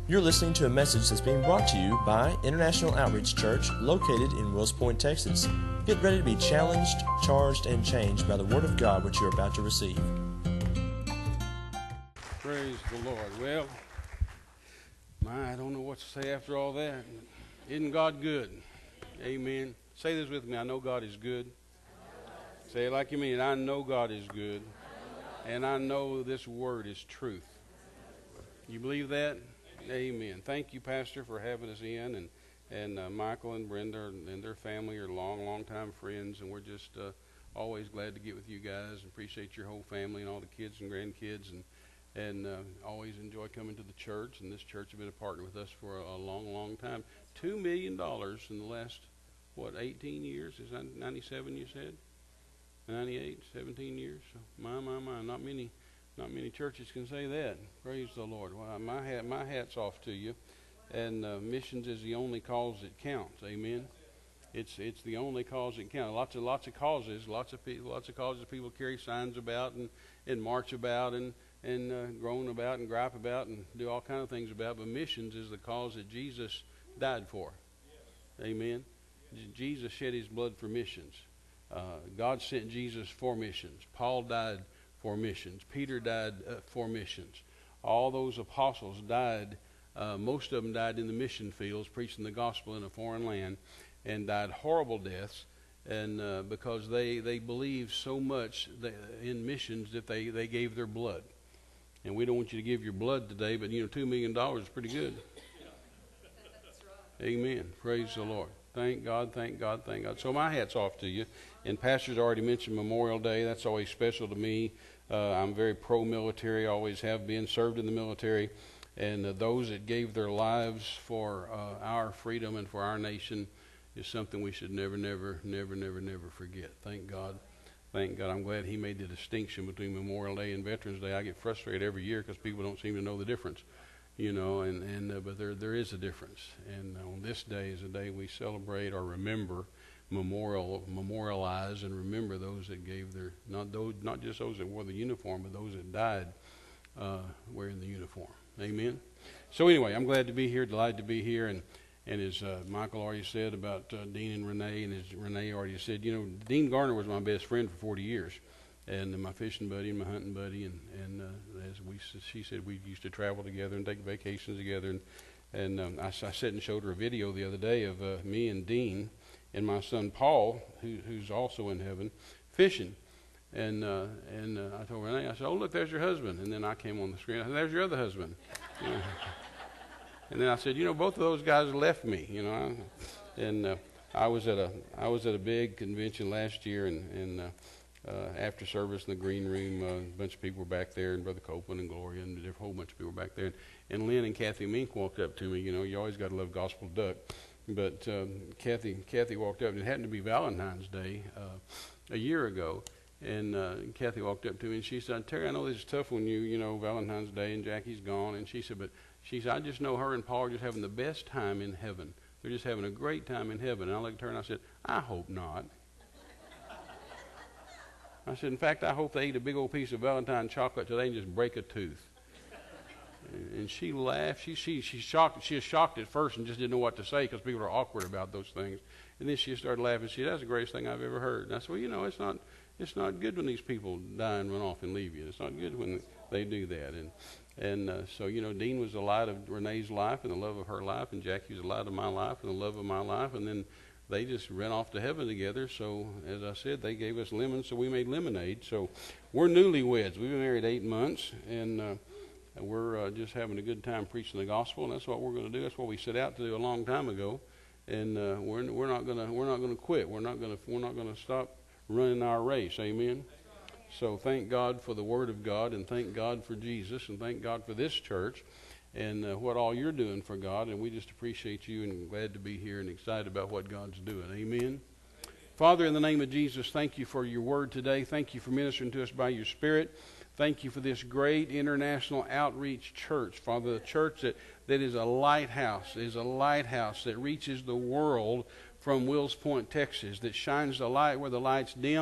You're listening to a message that's being brought to you by International Outreach Church, located in Wills Point, Texas. Get ready to be challenged, charged, and changed by the Word of God which you're about to receive. Praise the Lord. Well, I don't know what to say after all that. Isn't God good? Amen. Say this with me. I know God is good. Say it like you mean it. I know God is good. And I know this word is truth. You believe that? Amen. Thank you, Pastor, for having us in. And Michael and Brenda and their family are long time friends. And we're just always glad to get with you guys and appreciate your whole family and all the kids and grandkids. And always enjoy coming to the church. And this church has been a partner with us for a long time. $2 million in the last, 18 years? Is that 97 you said? 98, 17 years? So my, not many churches can say that. Praise the Lord. Well, my hat's off to you. And missions is the only cause that counts. Amen. It's the only cause that counts. Lots of causes. Lots of causes people carry signs about and march about and groan about and gripe about and do all kind of things about. But missions is the cause that Jesus died for. Amen. Jesus shed his blood for missions. God sent Jesus for missions. Paul died for missions. Peter died for missions. All those apostles died. Most of them died in the mission fields, preaching the gospel in a foreign land, and died horrible deaths. And because they believed so much in missions that they gave their blood. And we don't want you to give your blood today, but $2 million is pretty good. Amen. Praise the Lord. Thank God, thank God, thank God. So my hat's off to you. And Pastor's already mentioned Memorial Day. That's always special to me. I'm very pro-military, always have been, served in the military. And those that gave their lives for our freedom and for our nation is something we should never forget. Thank God. Thank God. I'm glad he made the distinction between Memorial Day and Veterans Day. I get frustrated every year because people don't seem to know the difference. But there is a difference. And on this day is a day we celebrate or remember, memorialize and remember those that gave their, not just those that wore the uniform, but those that died wearing the uniform. Amen. So anyway, I'm glad to be here, delighted to be here, and as Michael already said about Dean and Renee, and as Renee already said, Dean Garner was my best friend for 40 years. And my fishing buddy and my hunting buddy, and she said we used to travel together and take vacations together. And I sat and showed her a video the other day of me and Dean and my son Paul, who's also in heaven, fishing. And I told Renee, I said, "Oh, look, there's your husband." And then I came on the screen. I said, "There's your other husband." And then I said, both of those guys left me. And I was at a big convention last year, and after service in the green room, a bunch of people were back there, and Brother Copeland and Gloria, and a whole bunch of people were back there. And Lynn and Kathy Mink walked up to me. You always got to love Gospel Duck. But Kathy walked up, and it happened to be Valentine's Day a year ago. And Kathy walked up to me, and she said, "Terry, I know this is tough on you, Valentine's Day, and Jackie's gone." And she said, I just know her and Paul are just having the best time in heaven. They're just having a great time in heaven. And I looked at her, and I said, "I hope not." I said, "In fact, I hope they eat a big old piece of Valentine chocolate till they can just break a tooth." And she laughed. She's shocked. She was shocked at first and just didn't know what to say because people are awkward about those things. And then she started laughing. She said, "That's the greatest thing I've ever heard." And I said, "Well, it's not good when these people die and run off and leave you. It's not good when they do that." So Dean was the light of Renee's life and the love of her life, and Jackie was the light of my life and the love of my life, and then they just ran off to heaven together. So, as I said, they gave us lemons, so we made lemonade. So, we're newlyweds. We've been married 8 months, and we're just having a good time preaching the gospel, and that's what we're going to do. That's what we set out to do a long time ago, and we're not going to quit. We're not going to stop running our race. Amen. So, thank God for the Word of God, and thank God for Jesus, and thank God for this church. And what all you're doing for God, and we just appreciate you and glad to be here and excited about what God's doing. Amen. Father, in the name of Jesus, thank you for your word today. Thank you for ministering to us by your Spirit. Thank you for this great international outreach church, Father, the church that is a lighthouse that reaches the world from Wills Point, Texas, that shines the light where the light's dim,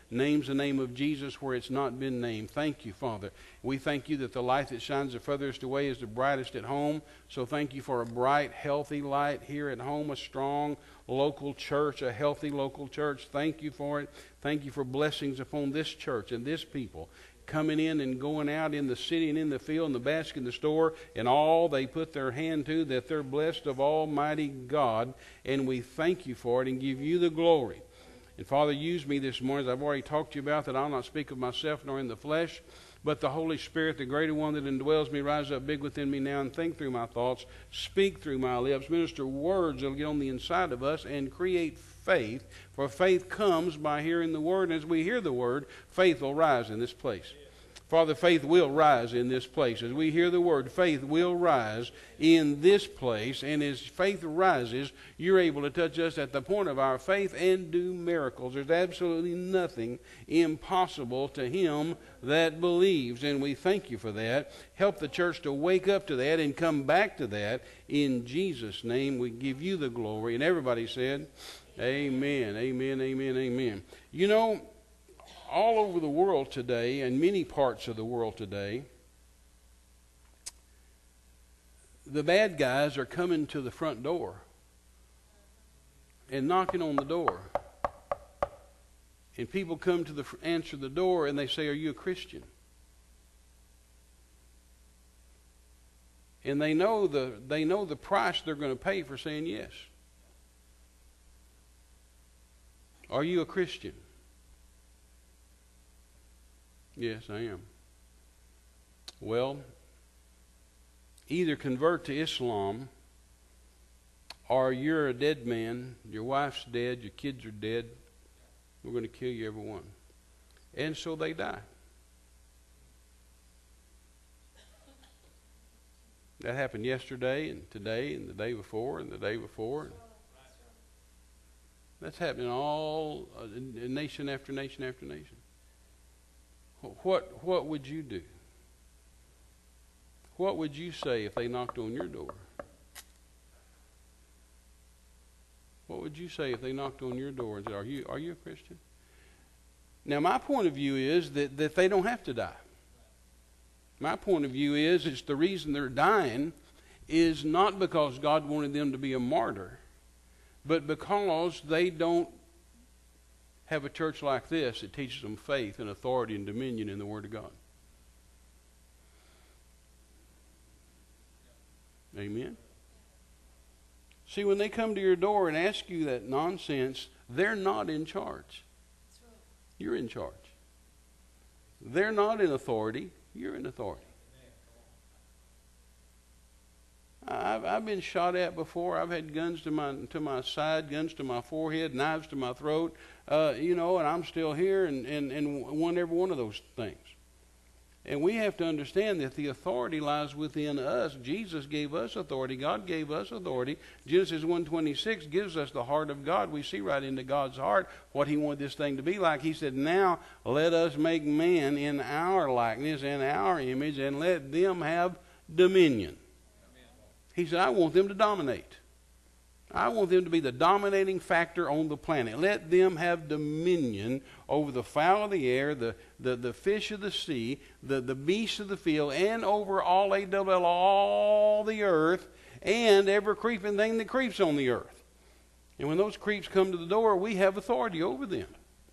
names the name of Jesus where it's not been named. Thank you, Father. We thank you that the light that shines the furthest away is the brightest at home. So thank you for a bright, healthy light here at home, a strong local church, a healthy local church. Thank you for it. Thank you for blessings upon this church and this people, coming in and going out in the city and in the field and the basket in the store and all they put their hand to, that they're blessed of Almighty God. And we thank you for it and give you the glory. And Father, use me this morning, as I've already talked to you about, that I'll not speak of myself nor in the flesh, but the Holy Spirit, the greater one that indwells me, rise up big within me now and think through my thoughts, speak through my lips, minister words that will get on the inside of us and create faith. For faith comes by hearing the Word, and as we hear the Word, faith will rise in this place. Father, faith will rise in this place. As we hear the Word, faith will rise in this place. And as faith rises, you're able to touch us at the point of our faith and do miracles. There's absolutely nothing impossible to him that believes. And we thank you for that. Help the church to wake up to that and come back to that. In Jesus' name, we give you the glory. And everybody said, amen, amen, amen, amen. You know, all over the world today, and many parts of the world today, the bad guys are coming to the front door and knocking on the door. And people come to answer the door and they say, "Are you a Christian?" And they know the price they're going to pay for saying yes. Are you a Christian? Yes, I am. Well, either convert to Islam or you're a dead man, your wife's dead, your kids are dead, we're going to kill you, everyone. And so they die. That happened yesterday and today and the day before and the day before. That's happening all nation after nation after nation. What would you do? What would you say if they knocked on your door? What would you say if they knocked on your door and said, "Are you a Christian?" Now, my point of view is that they don't have to die. My point of view is it's the reason they're dying is not because God wanted them to be a martyr, but because they don't have a church like this that teaches them faith and authority and dominion in the Word of God. Amen? See, when they come to your door and ask you that nonsense, they're not in charge. You're in charge. They're not in authority. You're in authority. I've been shot at before. I've had guns to my side, guns to my forehead, knives to my throat, and I'm still here and won every one of those things. And we have to understand that the authority lies within us. Jesus gave us authority. God gave us authority. Genesis 1:26 gives us the heart of God. We see right into God's heart what he wanted this thing to be like. He said, "Now let us make man in our likeness and our image, and let them have dominion." He said, "I want them to dominate. I want them to be the dominating factor on the planet. Let them have dominion over the fowl of the air, the fish of the sea, the beasts of the field, and over all the earth, and every creeping thing that creeps on the earth." And when those creeps come to the door, we have authority over them.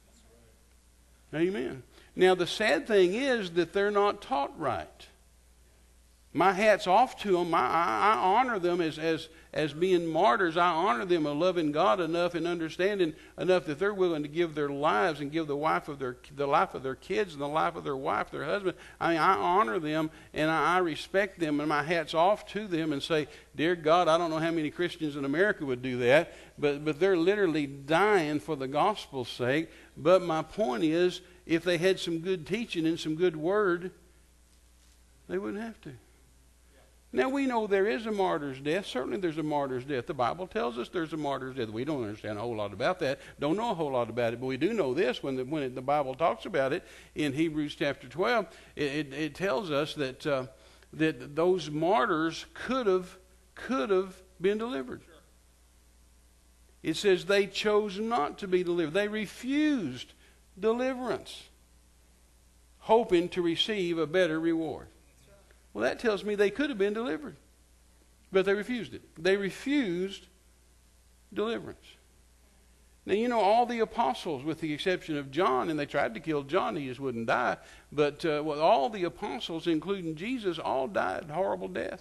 Amen. Now, the sad thing is that they're not taught right. My hat's off to them. I honor them as being martyrs. I honor them of loving God enough and understanding enough that they're willing to give their lives and give the life of their kids and the life of their wife, their husband. I mean, I honor them and I respect them, and my hat's off to them and say, "Dear God, I don't know how many Christians in America would do that, but they're literally dying for the gospel's sake." But my point is, if they had some good teaching and some good word, they wouldn't have to. Now, we know there is a martyr's death. Certainly there's a martyr's death. The Bible tells us there's a martyr's death. We don't understand a whole lot about that. Don't know a whole lot about it. But we do know this. When the Bible talks about it in Hebrews chapter 12, it tells us that those martyrs could have been delivered. It says they chose not to be delivered. They refused deliverance, hoping to receive a better reward. Well, that tells me they could have been delivered, but they refused it. They refused deliverance. Now, you know, all the apostles, with the exception of John, and they tried to kill John, he just wouldn't die, but all the apostles, including Jesus, all died horrible deaths.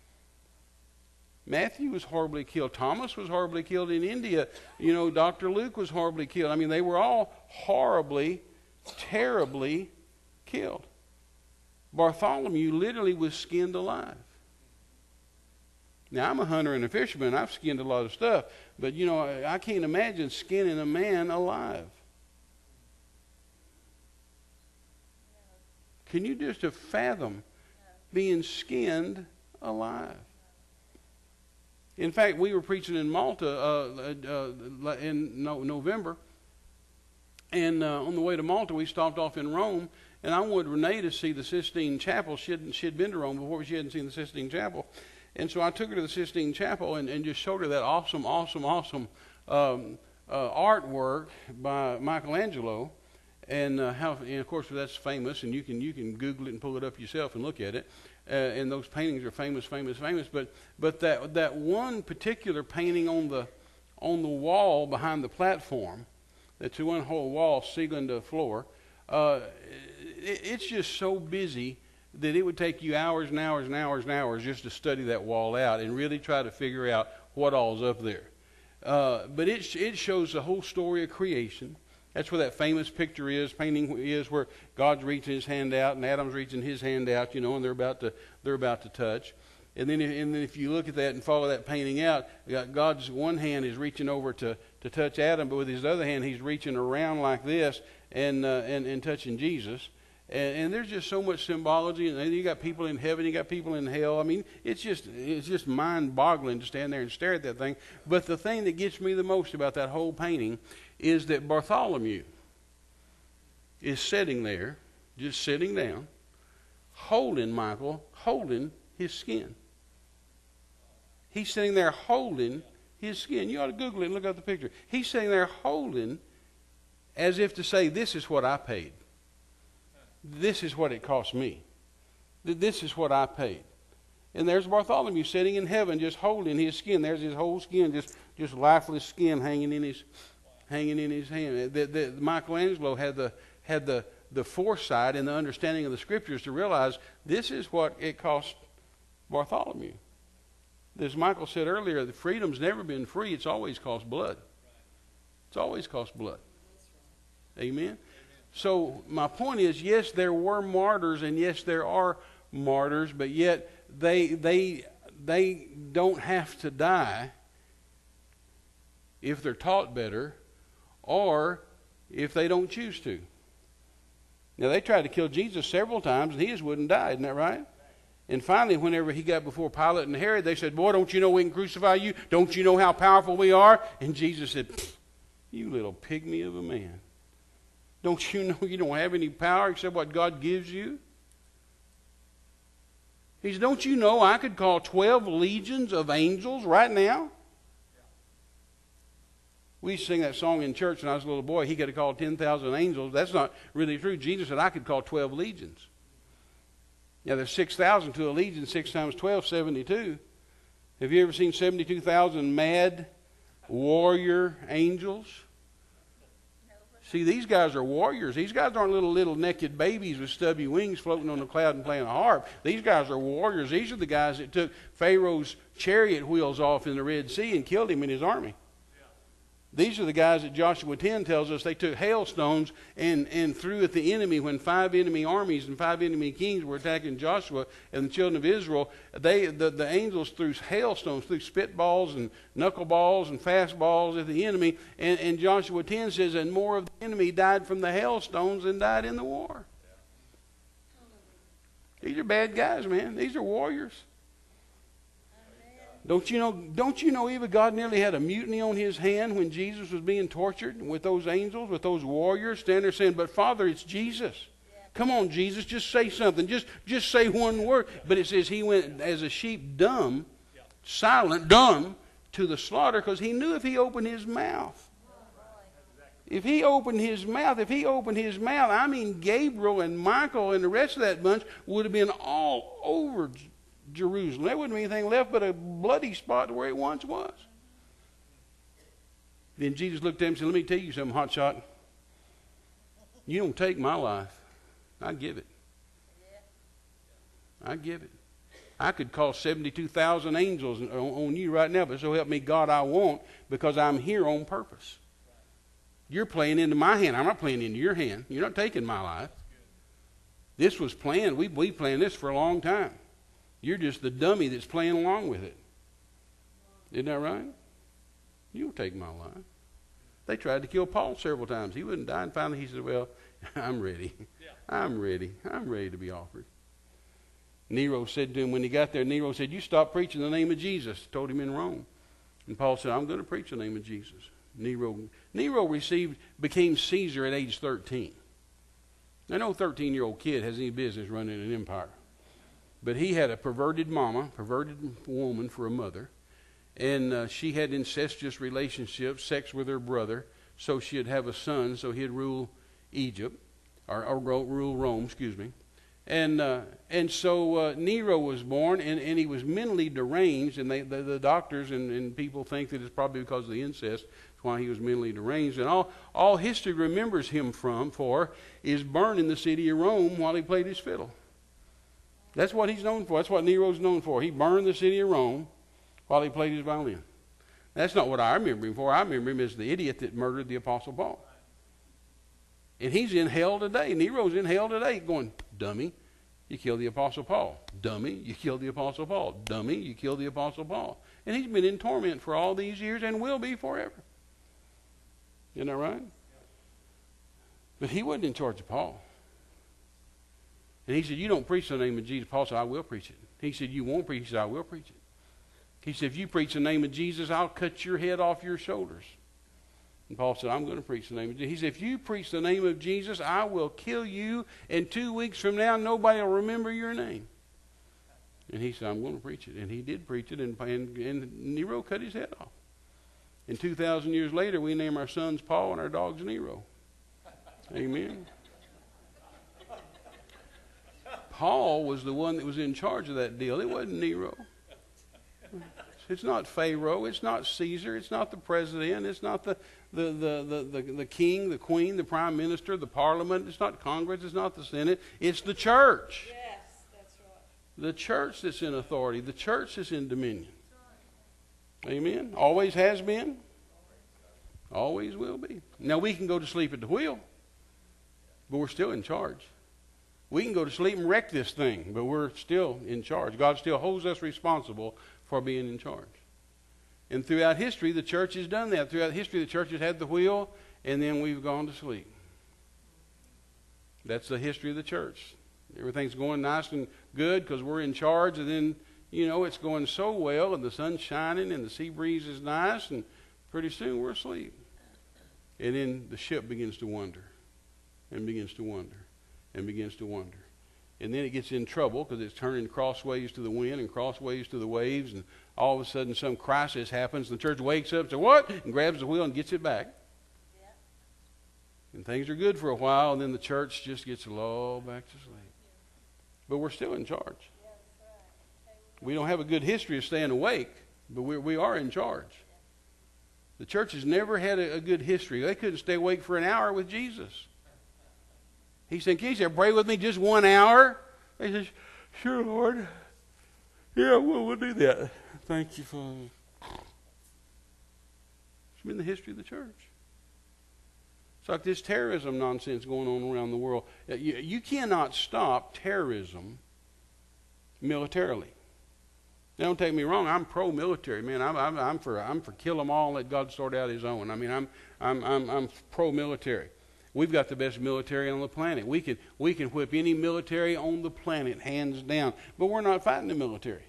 Matthew was horribly killed. Thomas was horribly killed in India. You know, Dr. Luke was horribly killed. I mean, they were all horribly, terribly killed. Bartholomew literally was skinned alive. Now, I'm a hunter and a fisherman. I've skinned a lot of stuff. But, you know, I can't imagine skinning a man alive. Can you just fathom being skinned alive? In fact, we were preaching in Malta in November. And on the way to Malta, we stopped off in Rome. And I wanted Renee to see the Sistine Chapel. She'd been to Rome before, but she hadn't seen the Sistine Chapel. And so I took her to the Sistine Chapel and just showed her that awesome artwork by Michelangelo. And of course, that's famous, and you can Google it and pull it up yourself and look at it. And those paintings are famous. But that one particular painting on the wall behind the platform, that's one whole wall ceiling to floor, it's just so busy that it would take you hours and hours and hours and hours just to study that wall out and really try to figure out what all's up there. But it shows the whole story of creation. That's where that famous painting is, where God's reaching his hand out and Adam's reaching his hand out, you know, and they're about to touch. And then if you look at that and follow that painting out, God's one hand is reaching over to touch Adam, but with his other hand he's reaching around like this and touching Jesus. And there's just so much symbology, and you got people in heaven, you got people in hell. I mean, it's just mind-boggling to stand there and stare at that thing. But the thing that gets me the most about that whole painting is that Bartholomew is sitting there, just sitting down, holding his skin. He's sitting there holding his skin. You ought to Google it and look up the picture. He's sitting there holding, as if to say, this is what I paid. This is what it cost me. This is what I paid. And there's Bartholomew sitting in heaven just holding his skin. There's his whole skin, just lifeless skin hanging in his hand. Michelangelo had the foresight and the understanding of the Scriptures to realize this is what it cost Bartholomew. As Michael said earlier, the freedom's never been free. It's always cost blood. It's always cost blood. Amen? So my point is, yes, there were martyrs, and yes, there are martyrs, but yet they don't have to die if they're taught better or if they don't choose to. Now, they tried to kill Jesus several times, and he just wouldn't die. Isn't that right? And finally, whenever he got before Pilate and Herod, they said, boy, don't you know we can crucify you? Don't you know how powerful we are? And Jesus said, you little pygmy of a man. Don't you know you don't have any power except what God gives you? He said, don't you know I could call 12 legions of angels right now? We used to sing that song in church when I was a little boy. He could have called 10,000 angels. That's not really true. Jesus said I could call 12 legions. Now, there's 6,000 to a legion. 6 times 12, 72. Have you ever seen 72,000 mad warrior angels? See, these guys are warriors. These guys aren't little naked babies with stubby wings floating on the cloud and playing a harp. These guys are warriors. These are the guys that took Pharaoh's chariot wheels off in the Red Sea and killed him and his army. These are the guys that Joshua 10 tells us they took hailstones and threw at the enemy when 5 enemy armies and 5 enemy kings were attacking Joshua and the children of Israel. The angels threw hailstones, threw spitballs and knuckleballs and fastballs at the enemy. And Joshua 10 says, and more of the enemy died from the hailstones than died in the war. These are bad guys, man. These are warriors. Don't you know even God nearly had a mutiny on his hand when Jesus was being tortured with those angels, with those warriors standing there saying, but Father, it's Jesus. Yeah. Come on, Jesus, just say something. Just say one word. But it says he went as a sheep dumb, silent, dumb to the slaughter because he knew if he opened his mouth, If he opened his mouth, I mean, Gabriel and Michael and the rest of that bunch would have been all over Jerusalem. There wouldn't be anything left but a bloody spot where it once was. Then Jesus looked at him and said, let me tell you something, hotshot. You don't take my life. I give it. I give it. I could call 72,000 angels on you right now, but so help me God, I won't, because I'm here on purpose. You're playing into my hand. I'm not playing into your hand. You're not taking my life. This was planned. We planned this for a long time. You're just the dummy that's playing along with it. Isn't that right? You don't take my life. They tried to kill Paul several times. He wouldn't die, and finally he said, well, I'm ready. I'm ready. I'm ready to be offered. Nero said to him, when he got there, Nero said, you stop preaching the name of Jesus. Told him in Rome. And Paul said, I'm going to preach the name of Jesus. Nero became Caesar at age 13. Now, no 13-year-old kid has any business running an empire. But he had a perverted mama, perverted woman for a mother. And she had incestuous relationships, sex with her brother. So she'd have a son, so he'd rule Egypt, or rule Rome, excuse me. And so Nero was born, and he was mentally deranged, and the doctors and people think that it's probably because of the incest. That's why he was mentally deranged. And all history remembers him for is burning the city of Rome while he played his fiddle. That's what he's known for. That's what Nero's known for. He burned the city of Rome while he played his violin. That's not what I remember him for. I remember him as the idiot that murdered the Apostle Paul. And he's in hell today. Nero's in hell today going, dummy, you killed the Apostle Paul. Dummy, you killed the Apostle Paul. Dummy, you killed the Apostle Paul. And he's been in torment for all these years and will be forever. Isn't that right? But he wasn't in charge of Paul. And he said, you don't preach the name of Jesus. Paul said, I will preach it. He said, you won't preach it. He said, I will preach it. He said, if you preach the name of Jesus, I'll cut your head off your shoulders. And Paul said, I'm going to preach the name of Jesus. He said, if you preach the name of Jesus, I will kill you. And 2 weeks from now, nobody will remember your name. And he said, I'm going to preach it. And he did preach it, and Nero cut his head off. And 2,000 years later, we name our sons Paul and our dogs Nero. Amen. Paul was the one that was in charge of that deal. It wasn't Nero. It's not Pharaoh. It's not Caesar. It's not the president. It's not the king, the queen, the prime minister, the parliament. It's not Congress. It's not the Senate. It's the church. Yes, that's right. The church that's in authority. The church that's in dominion. Amen. Always has been. Always will be. Now, we can go to sleep at the wheel, but we're still in charge. We can go to sleep and wreck this thing, but we're still in charge. God still holds us responsible for being in charge. And throughout history, the church has done that. Throughout history, the church has had the wheel, and then we've gone to sleep. That's the history of the church. Everything's going nice and good because we're in charge, and then, it's going so well, and the sun's shining, and the sea breeze is nice, and pretty soon we're asleep. And then the ship begins to wander, and begins to wander, and begins to wander. And then it gets in trouble because it's turning crossways to the wind and crossways to the waves, and all of a sudden some crisis happens, and the church wakes up and says, what? And grabs the wheel and gets it back. Yeah. And things are good for a while, and then the church just gets lulled back to sleep. But we're still in charge. Yeah, that's right. We don't have a good history of staying awake, but we are in charge. The church has never had a good history. They couldn't stay awake for an hour with Jesus. He said, can you pray with me just 1 hour? They said, sure, Lord. Yeah, we'll do that. Thank you, Father. It's been the history of the church. It's like this terrorism nonsense going on around the world. You cannot stop terrorism militarily. Now, don't take me wrong. I'm pro-military, man. I'm for kill them all and let God sort out His own. I mean, I'm pro-military. We've got the best military on the planet. We can whip any military on the planet, hands down. But we're not fighting the military.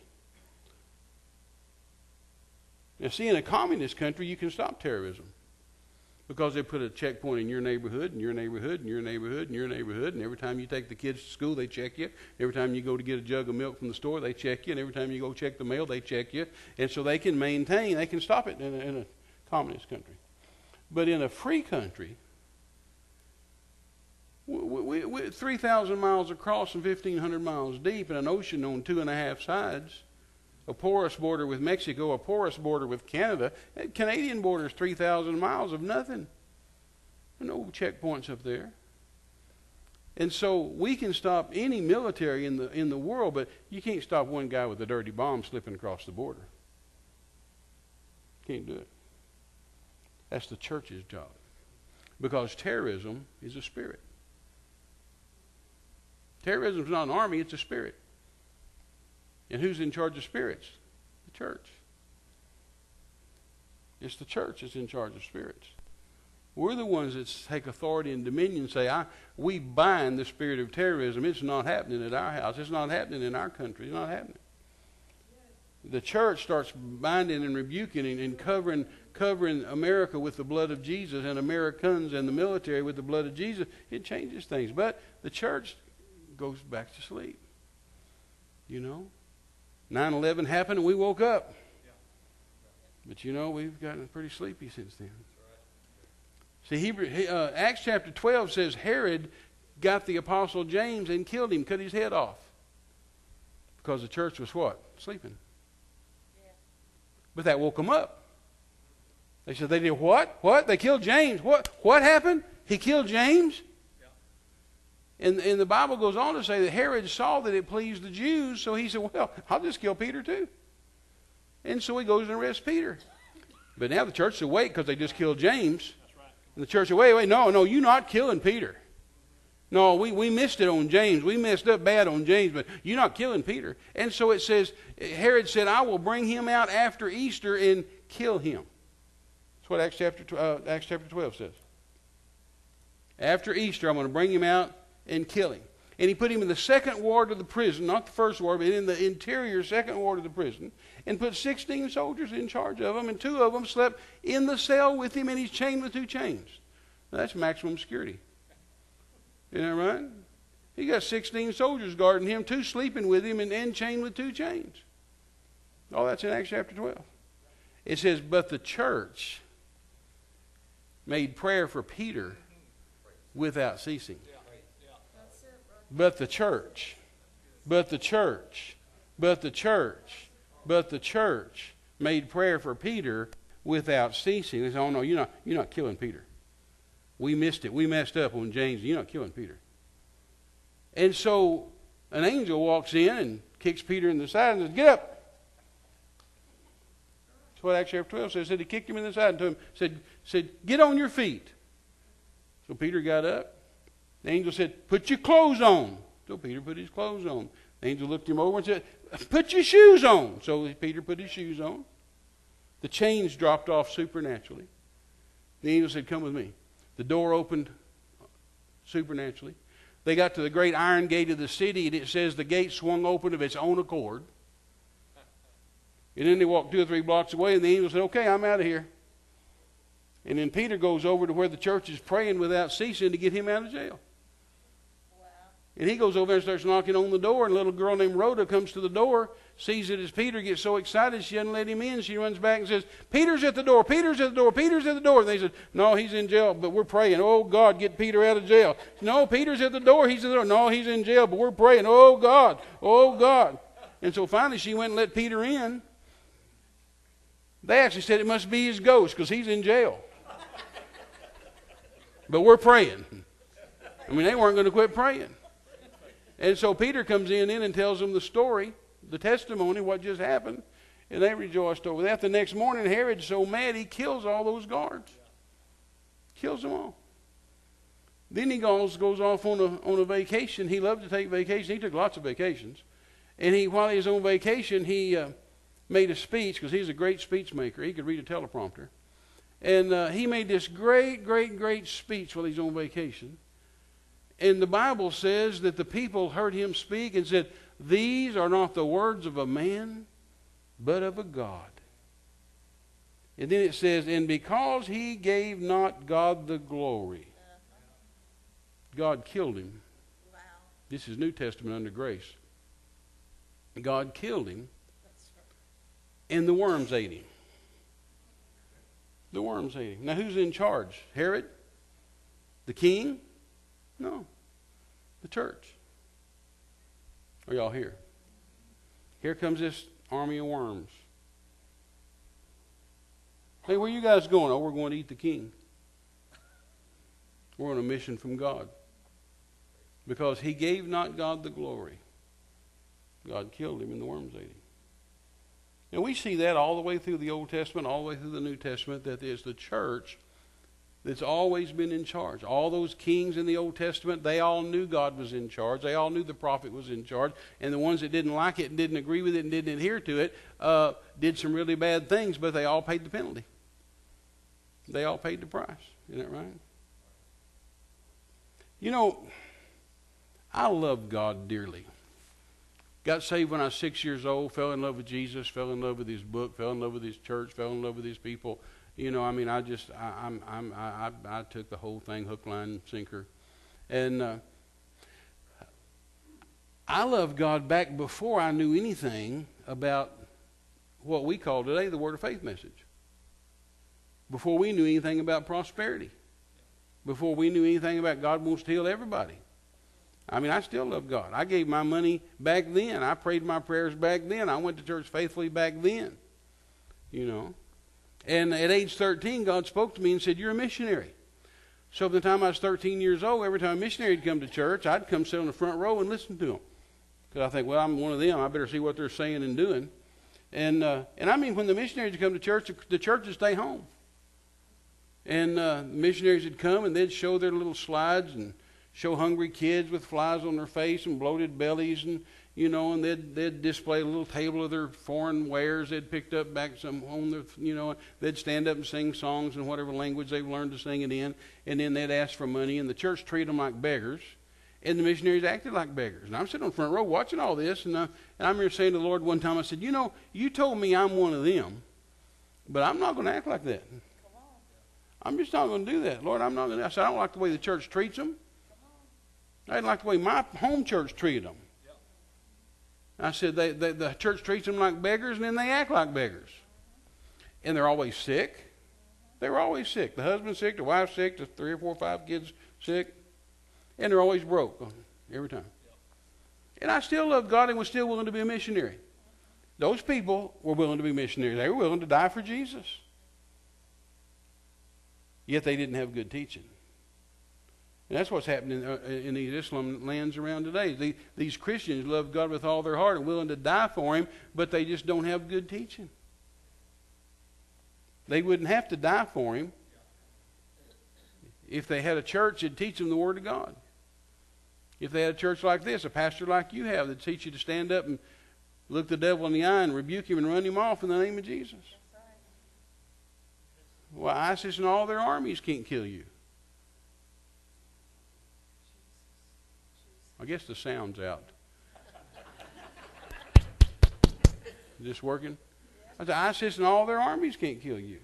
Now, see, in a communist country, you can stop terrorism because they put a checkpoint in your neighborhood, and your neighborhood, and your neighborhood, and your neighborhood, and every time you take the kids to school, they check you. Every time you go to get a jug of milk from the store, they check you, and every time you go check the mail, they check you. And so they can stop it in a communist country. But in a free country, We 3,000 miles across and 1,500 miles deep, and an ocean on 2.5 sides. A porous border with Mexico, a porous border with Canada. That Canadian border is 3,000 miles of nothing. No checkpoints up there. And so we can stop any military in the world, but you can't stop one guy with a dirty bomb slipping across the border. Can't do it. That's the church's job. Because terrorism is a spirit. Terrorism is not an army, it's a spirit. And who's in charge of spirits? The church. It's the church that's in charge of spirits. We're the ones that take authority and dominion and say, we bind the spirit of terrorism. It's not happening at our house. It's not happening in our country. It's not happening. The church starts binding and rebuking and covering America with the blood of Jesus and Americans and the military with the blood of Jesus. It changes things. But the church goes back to sleep. You know? 9/11 happened and we woke up. But you know, we've gotten pretty sleepy since then. See, Acts chapter 12 says Herod got the apostle James and killed him, cut his head off. Because the church was what? Sleeping. Yeah. But that woke them up. They said, they did what? What? They killed James. What happened? He killed James? And the Bible goes on to say that Herod saw that it pleased the Jews, so he said, well, I'll just kill Peter too. And so he goes and arrests Peter. But now the church is awake because they just killed James. That's right. And the church said, wait, no, you're not killing Peter. No, we missed it on James. We messed up bad on James, but you're not killing Peter. And so it says, Herod said, I will bring him out after Easter and kill him. That's what Acts chapter 12 says. After Easter, I'm going to bring him out and kill him. And he put him in the second ward of the prison, not the first ward, but in the interior second ward of the prison, and put 16 soldiers in charge of him, and 2 of them slept in the cell with him, and he's chained with 2 chains. Now, that's maximum security. Isn't that right? He got 16 soldiers guarding him, 2 sleeping with him, and chained with 2 chains. Oh, that's in Acts chapter 12. It says, but the church made prayer for Peter without ceasing. But the church made prayer for Peter without ceasing. They said, oh no, you're not killing Peter. We missed it. We messed up on James. You're not killing Peter. And so an angel walks in and kicks Peter in the side and says, get up. That's what Acts chapter 12 says. He kicked him in the side and told him, said, get on your feet. So Peter got up. The angel said, put your clothes on. So Peter put his clothes on. The angel looked him over and said, put your shoes on. So Peter put his shoes on. The chains dropped off supernaturally. The angel said, come with me. The door opened supernaturally. They got to the great iron gate of the city, and it says the gate swung open of its own accord. And then they walked 2 or 3 blocks away, and the angel said, okay, I'm out of here. And then Peter goes over to where the church is praying without ceasing to get him out of jail. And he goes over there and starts knocking on the door, and a little girl named Rhoda comes to the door, sees it as Peter, gets so excited she doesn't let him in. She runs back and says, Peter's at the door, Peter's at the door, Peter's at the door. And they said, no, he's in jail, but we're praying. Oh, God, get Peter out of jail. No, Peter's at the door, he's at the door. No, he's in jail, but we're praying. Oh, God, oh, God. And so finally she went and let Peter in. They actually said it must be his ghost because he's in jail. But we're praying. I mean, they weren't going to quit praying. And so Peter comes in and tells them the story, the testimony, what just happened. And they rejoiced over that. The next morning, Herod's so mad, he kills all those guards. Kills them all. Then he goes off on a vacation. He loved to take vacations. He took lots of vacations. And while he was on vacation, he made a speech, because he's a great speech maker. He could read a teleprompter. And he made this great, great, great speech while he's on vacation. And the Bible says that the people heard him speak and said, these are not the words of a man, but of a God. And then it says, and because he gave not God the glory, God killed him. Wow. This is New Testament under grace. God killed him, and the worms ate him. The worms ate him. Now who's in charge? Herod? The king? No. The church. Are y'all here? Here comes this army of worms. Hey, where you guys going? Oh, we're going to eat the king. We're on a mission from God. Because he gave not God the glory. God killed him and the worms ate him. And we see that all the way through the Old Testament, all the way through the New Testament, that it's the church that's always been in charge. All those kings in the Old Testament, they all knew God was in charge. They all knew the prophet was in charge. And the ones that didn't like it and didn't agree with it and didn't adhere to it did some really bad things, but they all paid the penalty. They all paid the price. Isn't that right? You know, I love God dearly. Got saved when I was 6 years old, fell in love with Jesus, fell in love with his book, fell in love with his church, fell in love with his people. You know, I mean, I took the whole thing, hook, line, sinker. And I love God back before I knew anything about what we call today the Word of Faith message. Before we knew anything about prosperity. Before we knew anything about God wants to heal everybody. I mean, I still love God. I gave my money back then. I prayed my prayers back then. I went to church faithfully back then. You know. And at age 13, God spoke to me and said, you're a missionary. So by the time I was 13 years old, every time a missionary would come to church, I'd come sit on the front row and listen to them. Because I think, well, I'm one of them. I better see what they're saying and doing. And I mean, when the missionaries would come to church, the church would stay home. And missionaries would come and they'd show their little slides and show hungry kids with flies on their face and bloated bellies, and you know, and they'd display a little table of their foreign wares they'd picked up back some on their, you know, they'd stand up and sing songs in whatever language they've learned to sing it in, and then they'd ask for money, and the church treated them like beggars, and the missionaries acted like beggars. And I'm sitting on the front row watching all this, and I'm here saying to the Lord one time, I said, you know, you told me I'm one of them, but I'm not going to act like that. I'm just not going to do that. Lord, I'm not going to. I said, I don't like the way the church treats them. I didn't like the way my home church treated them. I said, the church treats them like beggars, and then they act like beggars. And they're always sick. They were always sick. The husband's sick, the wife's sick, the 3 or 4 or 5 kids sick. And they're always broke every time. And I still loved God and was still willing to be a missionary. Those people were willing to be missionaries. They were willing to die for Jesus. Yet they didn't have good teaching. And that's what's happening in these Islam lands around today. These Christians love God with all their heart and willing to die for him, but they just don't have good teaching. They wouldn't have to die for him if they had a church that'd teach them the Word of God. If they had a church like this, a pastor like you have, that teach you to stand up and look the devil in the eye and rebuke him and run him off in the name of Jesus. Well, ISIS and all their armies can't kill you. I guess the sound's out. Is this working? I said, ISIS and all their armies can't kill you.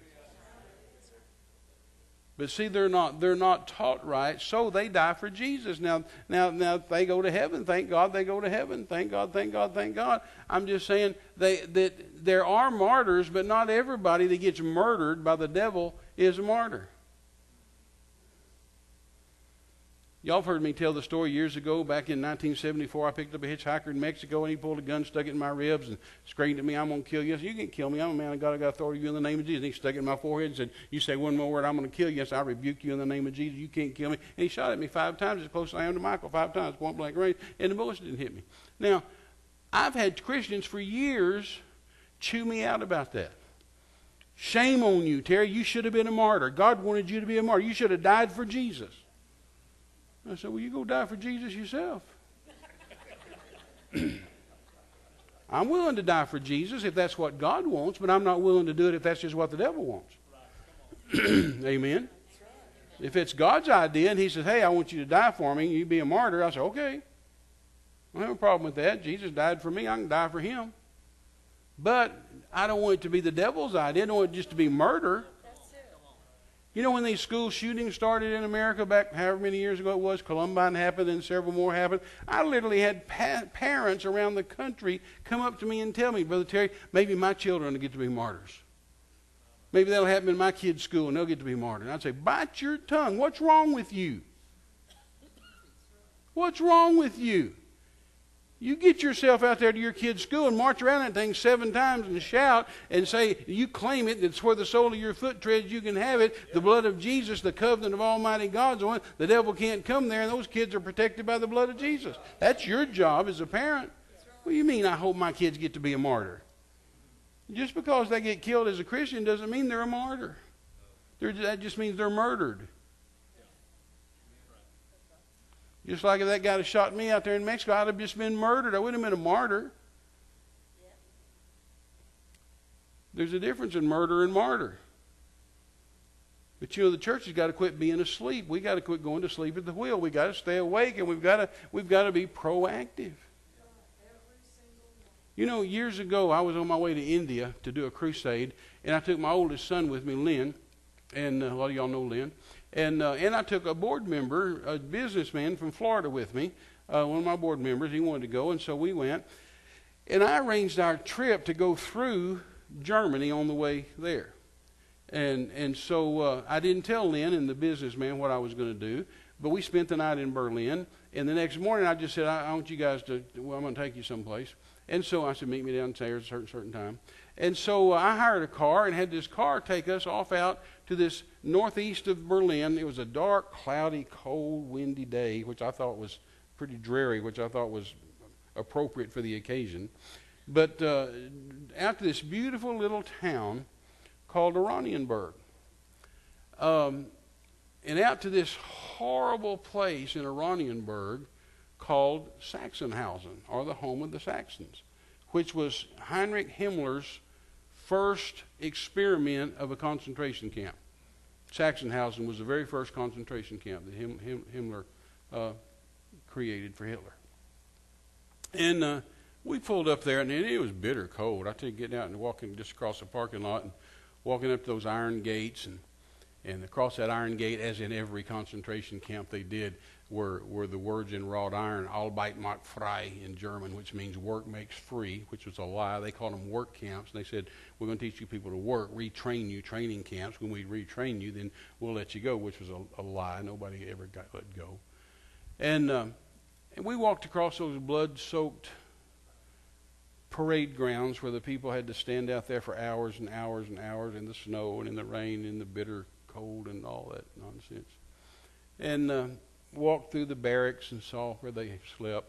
But see, they're not taught right, so they die for Jesus. Now they go to heaven. Thank God they go to heaven. Thank God, thank God, thank God. I'm just saying that there are martyrs, but not everybody that gets murdered by the devil is a martyr. Y'all have heard me tell the story years ago. Back in 1974, I picked up a hitchhiker in Mexico, and he pulled a gun, stuck it in my ribs, and screamed at me, I'm going to kill you. I said, you can't kill me. I'm a man of God. I got authority you in the name of Jesus. And he stuck it in my forehead and said, you say one more word, I'm going to kill you. Yes, I rebuke you in the name of Jesus. You can't kill me. And he shot at me 5 times as close as I am to Michael, 5 times, point blank range, and the bullets didn't hit me. Now, I've had Christians for years chew me out about that. Shame on you, Terry. You should have been a martyr. God wanted you to be a martyr. You should have died for Jesus. I said, well, you go die for Jesus yourself. I'm willing to die for Jesus if that's what God wants, but I'm not willing to do it if that's just what the devil wants. Amen. If it's God's idea and he says, hey, I want you to die for me, you be a martyr, I say, okay. I don't have a problem with that. Jesus died for me. I can die for him. But I don't want it to be the devil's idea. I don't want it just to be murder. You know, when these school shootings started in America back however many years ago it was, Columbine happened and several more happened, I literally had parents around the country come up to me and tell me, Brother Terry, maybe my children will get to be martyrs. Maybe that'll happen in my kids' school and they'll get to be martyrs. And I'd say, bite your tongue. What's wrong with you? What's wrong with you? You get yourself out there to your kid's school and march around that thing 7 times and shout and say, you claim it, it's where the sole of your foot treads, you can have it. The blood of Jesus, the covenant of Almighty God's on it. The devil can't come there, and those kids are protected by the blood of Jesus. That's your job as a parent. What do you mean, I hope my kids get to be a martyr? Just because they get killed as a Christian doesn't mean they're a martyr. That just means they're murdered. Just like if that guy had shot me out there in Mexico, I'd have just been murdered. I wouldn't have been a martyr. There's a difference in murder and martyr. But you know, the church has got to quit being asleep. We've got to quit going to sleep at the wheel. We've got to stay awake, and we've got to be proactive. You know, years ago, I was on my way to India to do a crusade, and I took my oldest son with me, Lynn, and a lot of y'all know Lynn. And I took a board member, a businessman from Florida with me, one of my board members. He wanted to go, and so we went. And I arranged our trip to go through Germany on the way there. And so I didn't tell Lynn and the businessman what I was going to do, but we spent the night in Berlin. And the next morning I just said, I want you guys to, well, I'm going to take you someplace. And so I said, meet me downstairs at a certain time. And so I hired a car and had this car take us off out to this northeast of Berlin. It was a dark, cloudy, cold, windy day, which I thought was pretty dreary, which I thought was appropriate for the occasion. But out to this beautiful little town called Oranienburg. And out to this horrible place in Oranienburg called Sachsenhausen, or the home of the Saxons, which was Heinrich Himmler's first experiment of a concentration camp. Sachsenhausen was the very first concentration camp that Himmler created for Hitler. And we pulled up there, and it was bitter cold. I tell you, getting out and walking just across the parking lot and walking up to those iron gates, and across that iron gate, as in every concentration camp they did, were the words in wrought iron, Arbeit macht frei in German, which means work makes free, which was a lie. They called them work camps. And they said, we're going to teach you people to work, retrain you, training camps. When we retrain you, then we'll let you go, which was a lie. Nobody ever got let go. And we walked across those blood-soaked parade grounds where the people had to stand out there for hours and hours and hours in the snow and in the rain and the bitter cold and all that nonsense. And walked through the barracks and saw where they slept,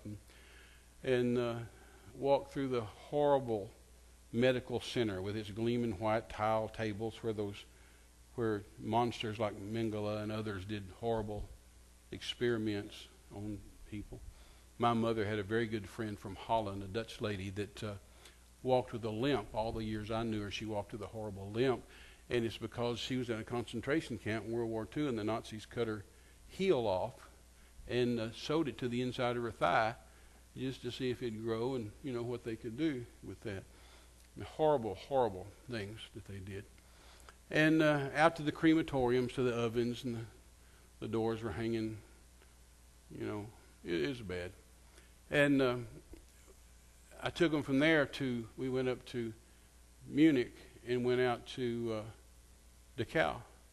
and walked through the horrible medical center with its gleaming white tile tables where monsters like Mengele and others did horrible experiments on people. My mother had a very good friend from Holland, a Dutch lady that walked with a limp. All the years I knew her, she walked with a horrible limp, and it's because she was in a concentration camp in World War II, and the Nazis cut her heel off and sewed it to the inside of her thigh just to see if it'd grow, and you know what they could do with that. And horrible, horrible things that they did. And out to the crematoriums, to the ovens, and the doors were hanging. You know, it was bad. And I took them from there we went up to Munich and went out to Dachau.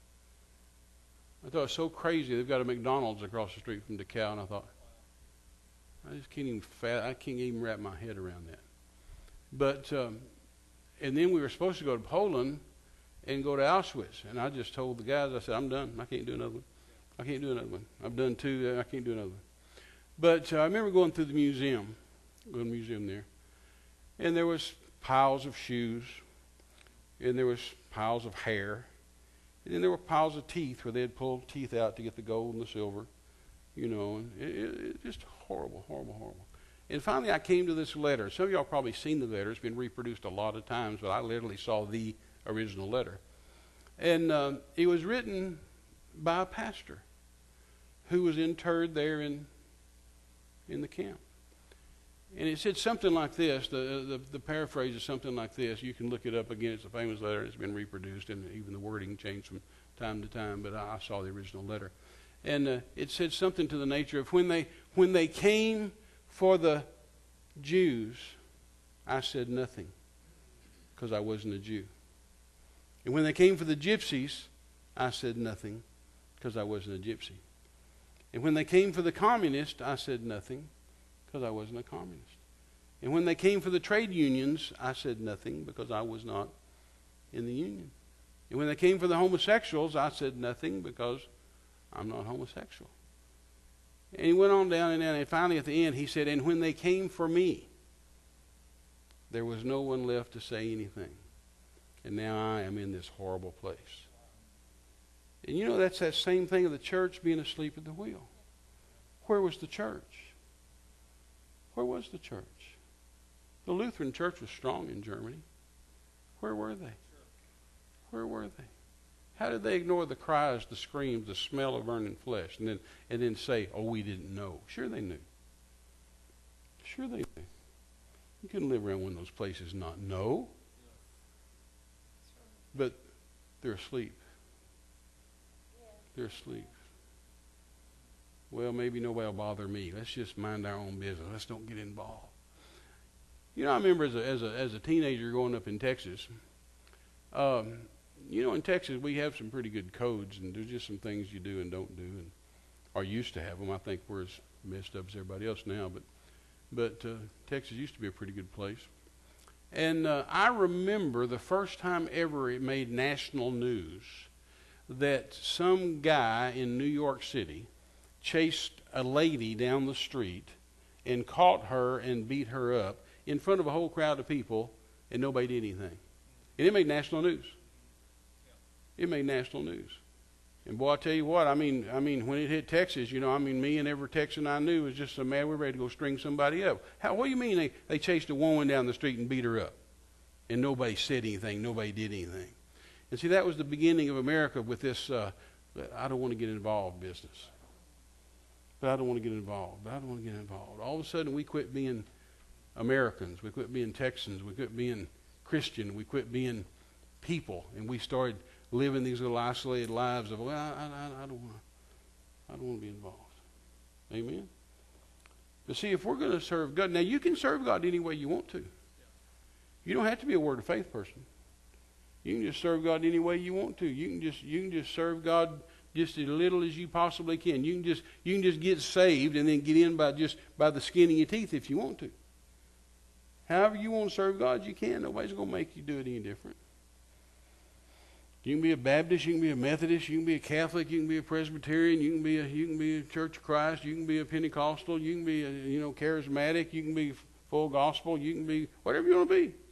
I thought it was so crazy. They've got a McDonald's across the street from Dachau, and I thought, I can't even wrap my head around that. But and then we were supposed to go to Poland and go to Auschwitz, and I just told the guys, I said, I'm done. I can't do another one. I can't do another one. I've done 2. I can't do another one. But I remember going through the museum, there, and there was piles of shoes, and there was piles of hair. And then there were piles of teeth where they had pulled teeth out to get the gold and the silver, you know, and it just horrible, horrible, horrible. And finally I came to this letter. Some of y'all probably seen the letter. It's been reproduced a lot of times, but I literally saw the original letter. And it was written by a pastor who was interred there in the camp. And it said something like this. The paraphrase is something like this. You can look it up again. It's a famous letter. It's been reproduced, and even the wording changed from time to time. But I saw the original letter, and it said something to the nature of when they came for the Jews, I said nothing because I wasn't a Jew. And when they came for the gypsies, I said nothing because I wasn't a gypsy. And when they came for the communists, I said nothing because I wasn't a communist. And when they came for the trade unions, I said nothing because I was not in the union. And when they came for the homosexuals, I said nothing because I'm not homosexual. And he went on down and down, and finally at the end he said, and when they came for me, there was no one left to say anything. And now I am in this horrible place. And you know, that's that same thing of the church being asleep at the wheel. Where was the church? Where was the church? The Lutheran church was strong in Germany. Where were they? Where were they? How did they ignore the cries, the screams, the smell of burning flesh, and then say, oh, we didn't know? Sure they knew. Sure they knew. You couldn't live around one of those places and not know. But they're asleep. They're asleep. Well, maybe nobody will bother me. Let's just mind our own business. Let's don't get involved. You know, I remember as a teenager growing up in Texas. You know, in Texas we have some pretty good codes, and there's just some things you do and don't do, or used to have them. I think we're as messed up as everybody else now, but Texas used to be a pretty good place. And I remember the first time ever it made national news that some guy in New York City chased a lady down the street and caught her and beat her up in front of a whole crowd of people, and nobody did anything. And it made national news. It made national news. And boy, I tell you what, I mean, when it hit Texas, you know, me and every Texan I knew was just so mad we're ready to go string somebody up. What do you mean they chased a woman down the street and beat her up? And nobody said anything, nobody did anything. And see, that was the beginning of America with this, I don't want to get involved business. But I don't want to get involved. But I don't want to get involved. All of a sudden we quit being Americans. We quit being Texans. We quit being Christian. We quit being people. And we started living these little isolated lives of, well, I don't want to be involved. Amen? But see, if we're going to serve God, now you can serve God any way you want to. You don't have to be a Word of Faith person. You can just serve God any way you want to. You can just serve God just as little as you possibly can. You can just get saved and then get in by the skin of your teeth if you want to. However you want to serve God, you can. Nobody's going to make you do it any different. You can be a Baptist, you can be a Methodist, you can be a Catholic, you can be a Presbyterian, you can be a Church of Christ, you can be a Pentecostal, you can be a charismatic, you can be full gospel, you can be whatever you want to be.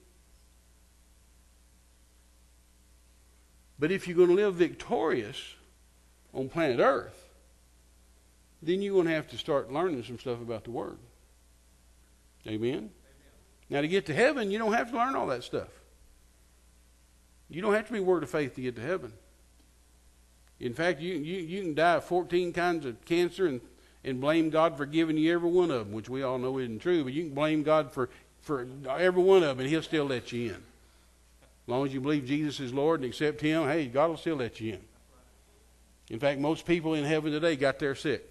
But if you're going to live victorious on planet Earth, then you're going to have to start learning some stuff about the Word. Amen? Now, to get to heaven, you don't have to learn all that stuff. You don't have to be Word of Faith to get to heaven. In fact, you can die of 14 kinds of cancer and blame God for giving you every one of them, which we all know isn't true, but you can blame God for every one of them, and He'll still let you in. As long as you believe Jesus is Lord and accept Him, hey, God will still let you in. In fact, most people in heaven today got there sick.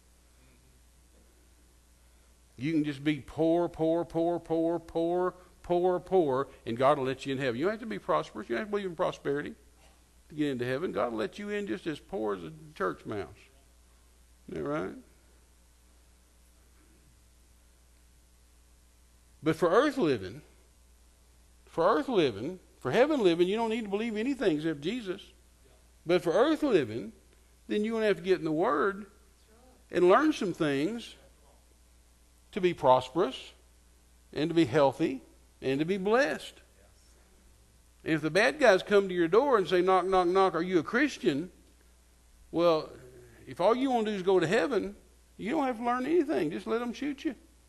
You can just be poor, and God will let you in heaven. You don't have to be prosperous. You don't have to believe in prosperity to get into heaven. God will let you in just as poor as a church mouse. Isn't that right? But for earth living, for heaven living, you don't need to believe anything except Jesus. But for earth living, then you're going to have to get in the Word and learn some things to be prosperous and to be healthy and to be blessed. And if the bad guys come to your door and say, knock, knock, knock, are you a Christian? Well, if all you want to do is go to heaven, you don't have to learn anything. Just let them shoot you.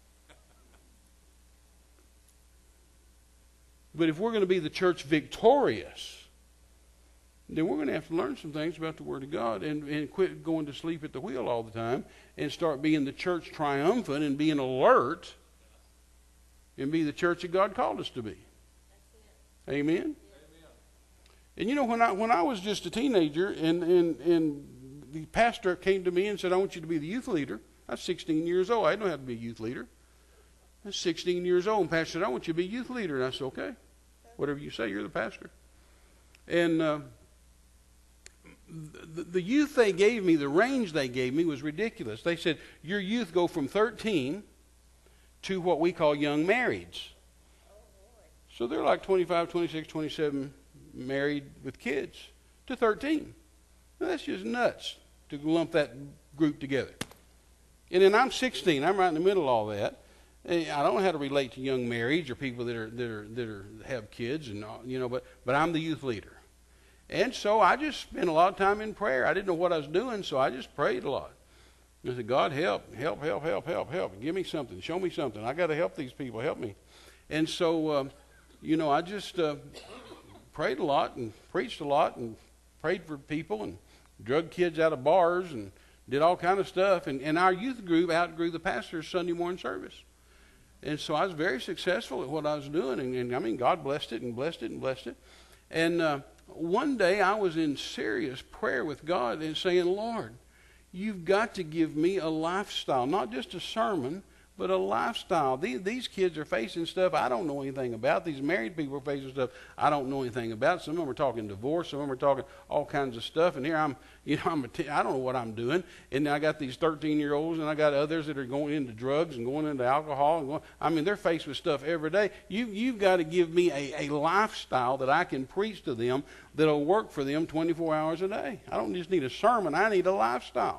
But if we're going to be the church victorious, then we're going to have to learn some things about the Word of God and quit going to sleep at the wheel all the time and start being the church triumphant and being alert and be the church that God called us to be. Amen? Amen. And you know, when I was just a teenager and the pastor came to me and said, I want you to be the youth leader. I was 16 years old. I didn't know how to be a youth leader. I was 16 years old, and the pastor said, I want you to be a youth leader. And I said, okay. Whatever you say, you're the pastor. And the youth they gave me, the range they gave me was ridiculous. They said, your youth go from 13 to what we call young marrieds. So they're like 25, 26, 27 married with kids to 13. Now, that's just nuts to lump that group together. And then I'm 16. I'm right in the middle of all that. And I don't know how to relate to young marrieds or people that have kids, and but I'm the youth leader. And so I just spent a lot of time in prayer. I didn't know what I was doing, so I just prayed a lot. I said, God, help. Give me something. Show me something. I got to help these people. Help me. And so, I just prayed a lot and preached a lot and prayed for people and drug kids out of bars and did all kind of stuff. And our youth group outgrew the pastor's Sunday morning service. And so I was very successful at what I was doing. And I mean, God blessed it and blessed it and blessed it. And one day I was in serious prayer with God and saying, Lord, you've got to give me a lifestyle, not just a sermon, but a lifestyle. These kids are facing stuff I don't know anything about. These married people are facing stuff I don't know anything about. Some of them are talking divorce. Some of them are talking all kinds of stuff. And here I don't know what I'm doing. And I got these 13-year-olds, and I got others that are going into drugs and going into alcohol. They're faced with stuff every day. You've got to give me a lifestyle that I can preach to them that'll work for them 24 hours a day. I don't just need a sermon. I need a lifestyle.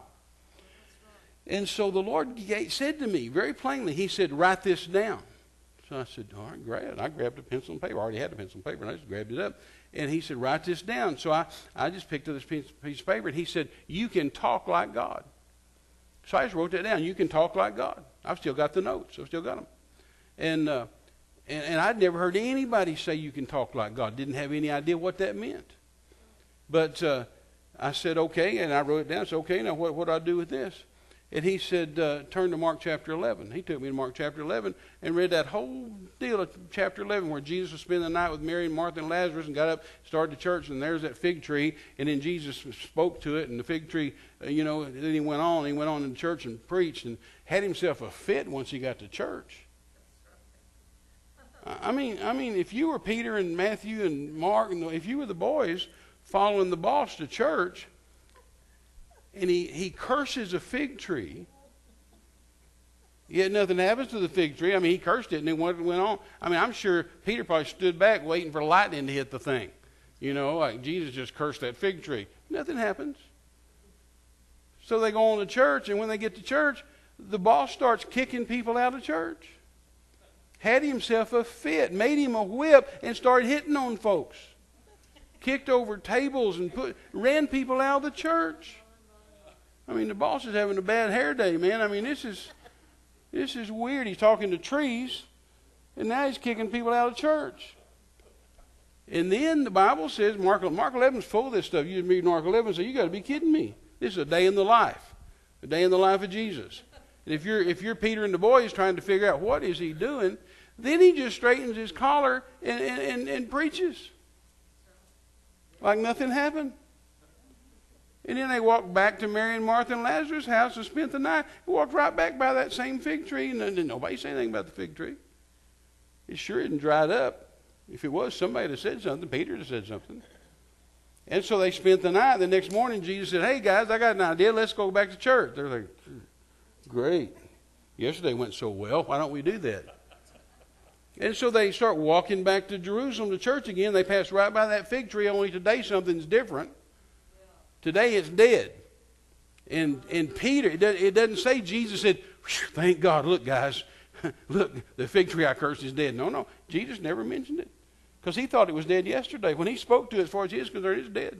And so the Lord said to me very plainly, he said, write this down. So I said, all right, great. I grabbed a pencil and paper. I already had a pencil and paper, and I just grabbed it up. And he said, write this down. So I just picked up this piece of paper, and he said, you can talk like God. So I just wrote that down. You can talk like God. I've still got the notes. I've still got them. And I'd never heard anybody say you can talk like God. Didn't have any idea what that meant. But I said, okay, and I wrote it down. I said, okay, now what do I do with this? And he said, turn to Mark chapter 11. He took me to Mark chapter 11 and read that whole deal of chapter 11 where Jesus was spending the night with Mary and Martha and Lazarus and got up, started the church, and there's that fig tree. And then Jesus spoke to it, and the fig tree, then he went on. He went on in the church and preached and had himself a fit once he got to church. I mean, if you were Peter and Matthew and Mark, and if you were the boys following the boss to church, and he curses a fig tree, yet nothing happens to the fig tree. I mean, he cursed it, and it went on. I mean, I'm sure Peter probably stood back waiting for lightning to hit the thing. Like Jesus just cursed that fig tree. Nothing happens. So they go on to church, and when they get to church, the boss starts kicking people out of church. Had himself a fit, made him a whip, and started hitting on folks. Kicked over tables and ran people out of the church. I mean, the boss is having a bad hair day, man. I mean, this is weird. He's talking to trees, and now he's kicking people out of church. And then the Bible says, Mark 11 is full of this stuff. You read Mark 11 and say, you got to be kidding me. This is a day in the life of Jesus. And if you're Peter and the boys trying to figure out what is he doing, then he just straightens his collar and preaches like nothing happened. And then they walked back to Mary and Martha and Lazarus' house and spent the night. They walked right back by that same fig tree, and then nobody said anything about the fig tree. It sure hadn't dried up. If it was, somebody would have said something. Peter would have said something. And so they spent the night. The next morning, Jesus said, hey, guys, I got an idea. Let's go back to church. They're like, great. Yesterday went so well. Why don't we do that? And so they start walking back to Jerusalem to church again. They pass right by that fig tree, only today something's different. Today it's dead. And Peter, it doesn't say Jesus said, thank God, look, guys, look, the fig tree I cursed is dead. No, Jesus never mentioned it because he thought it was dead yesterday. When he spoke to it, as far as he is concerned, it's dead.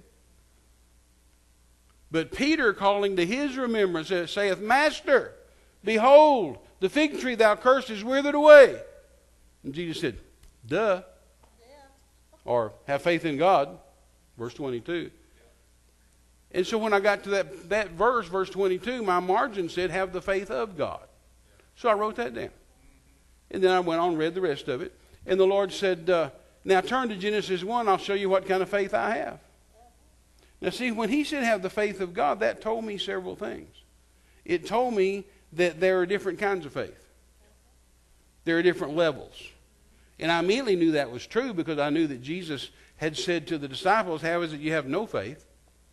But Peter, calling to his remembrance, saith, Master, behold, the fig tree thou cursed is withered away. And Jesus said, duh. Yeah. Or have faith in God, verse 22. And so when I got to that verse 22, my margin said, have the faith of God. So I wrote that down. And then I went on and read the rest of it. And the Lord said, now turn to Genesis 1, I'll show you what kind of faith I have. Now see, when he said have the faith of God, that told me several things. It told me that there are different kinds of faith. There are different levels. And I immediately knew that was true because I knew that Jesus had said to the disciples, how is it you have no faith?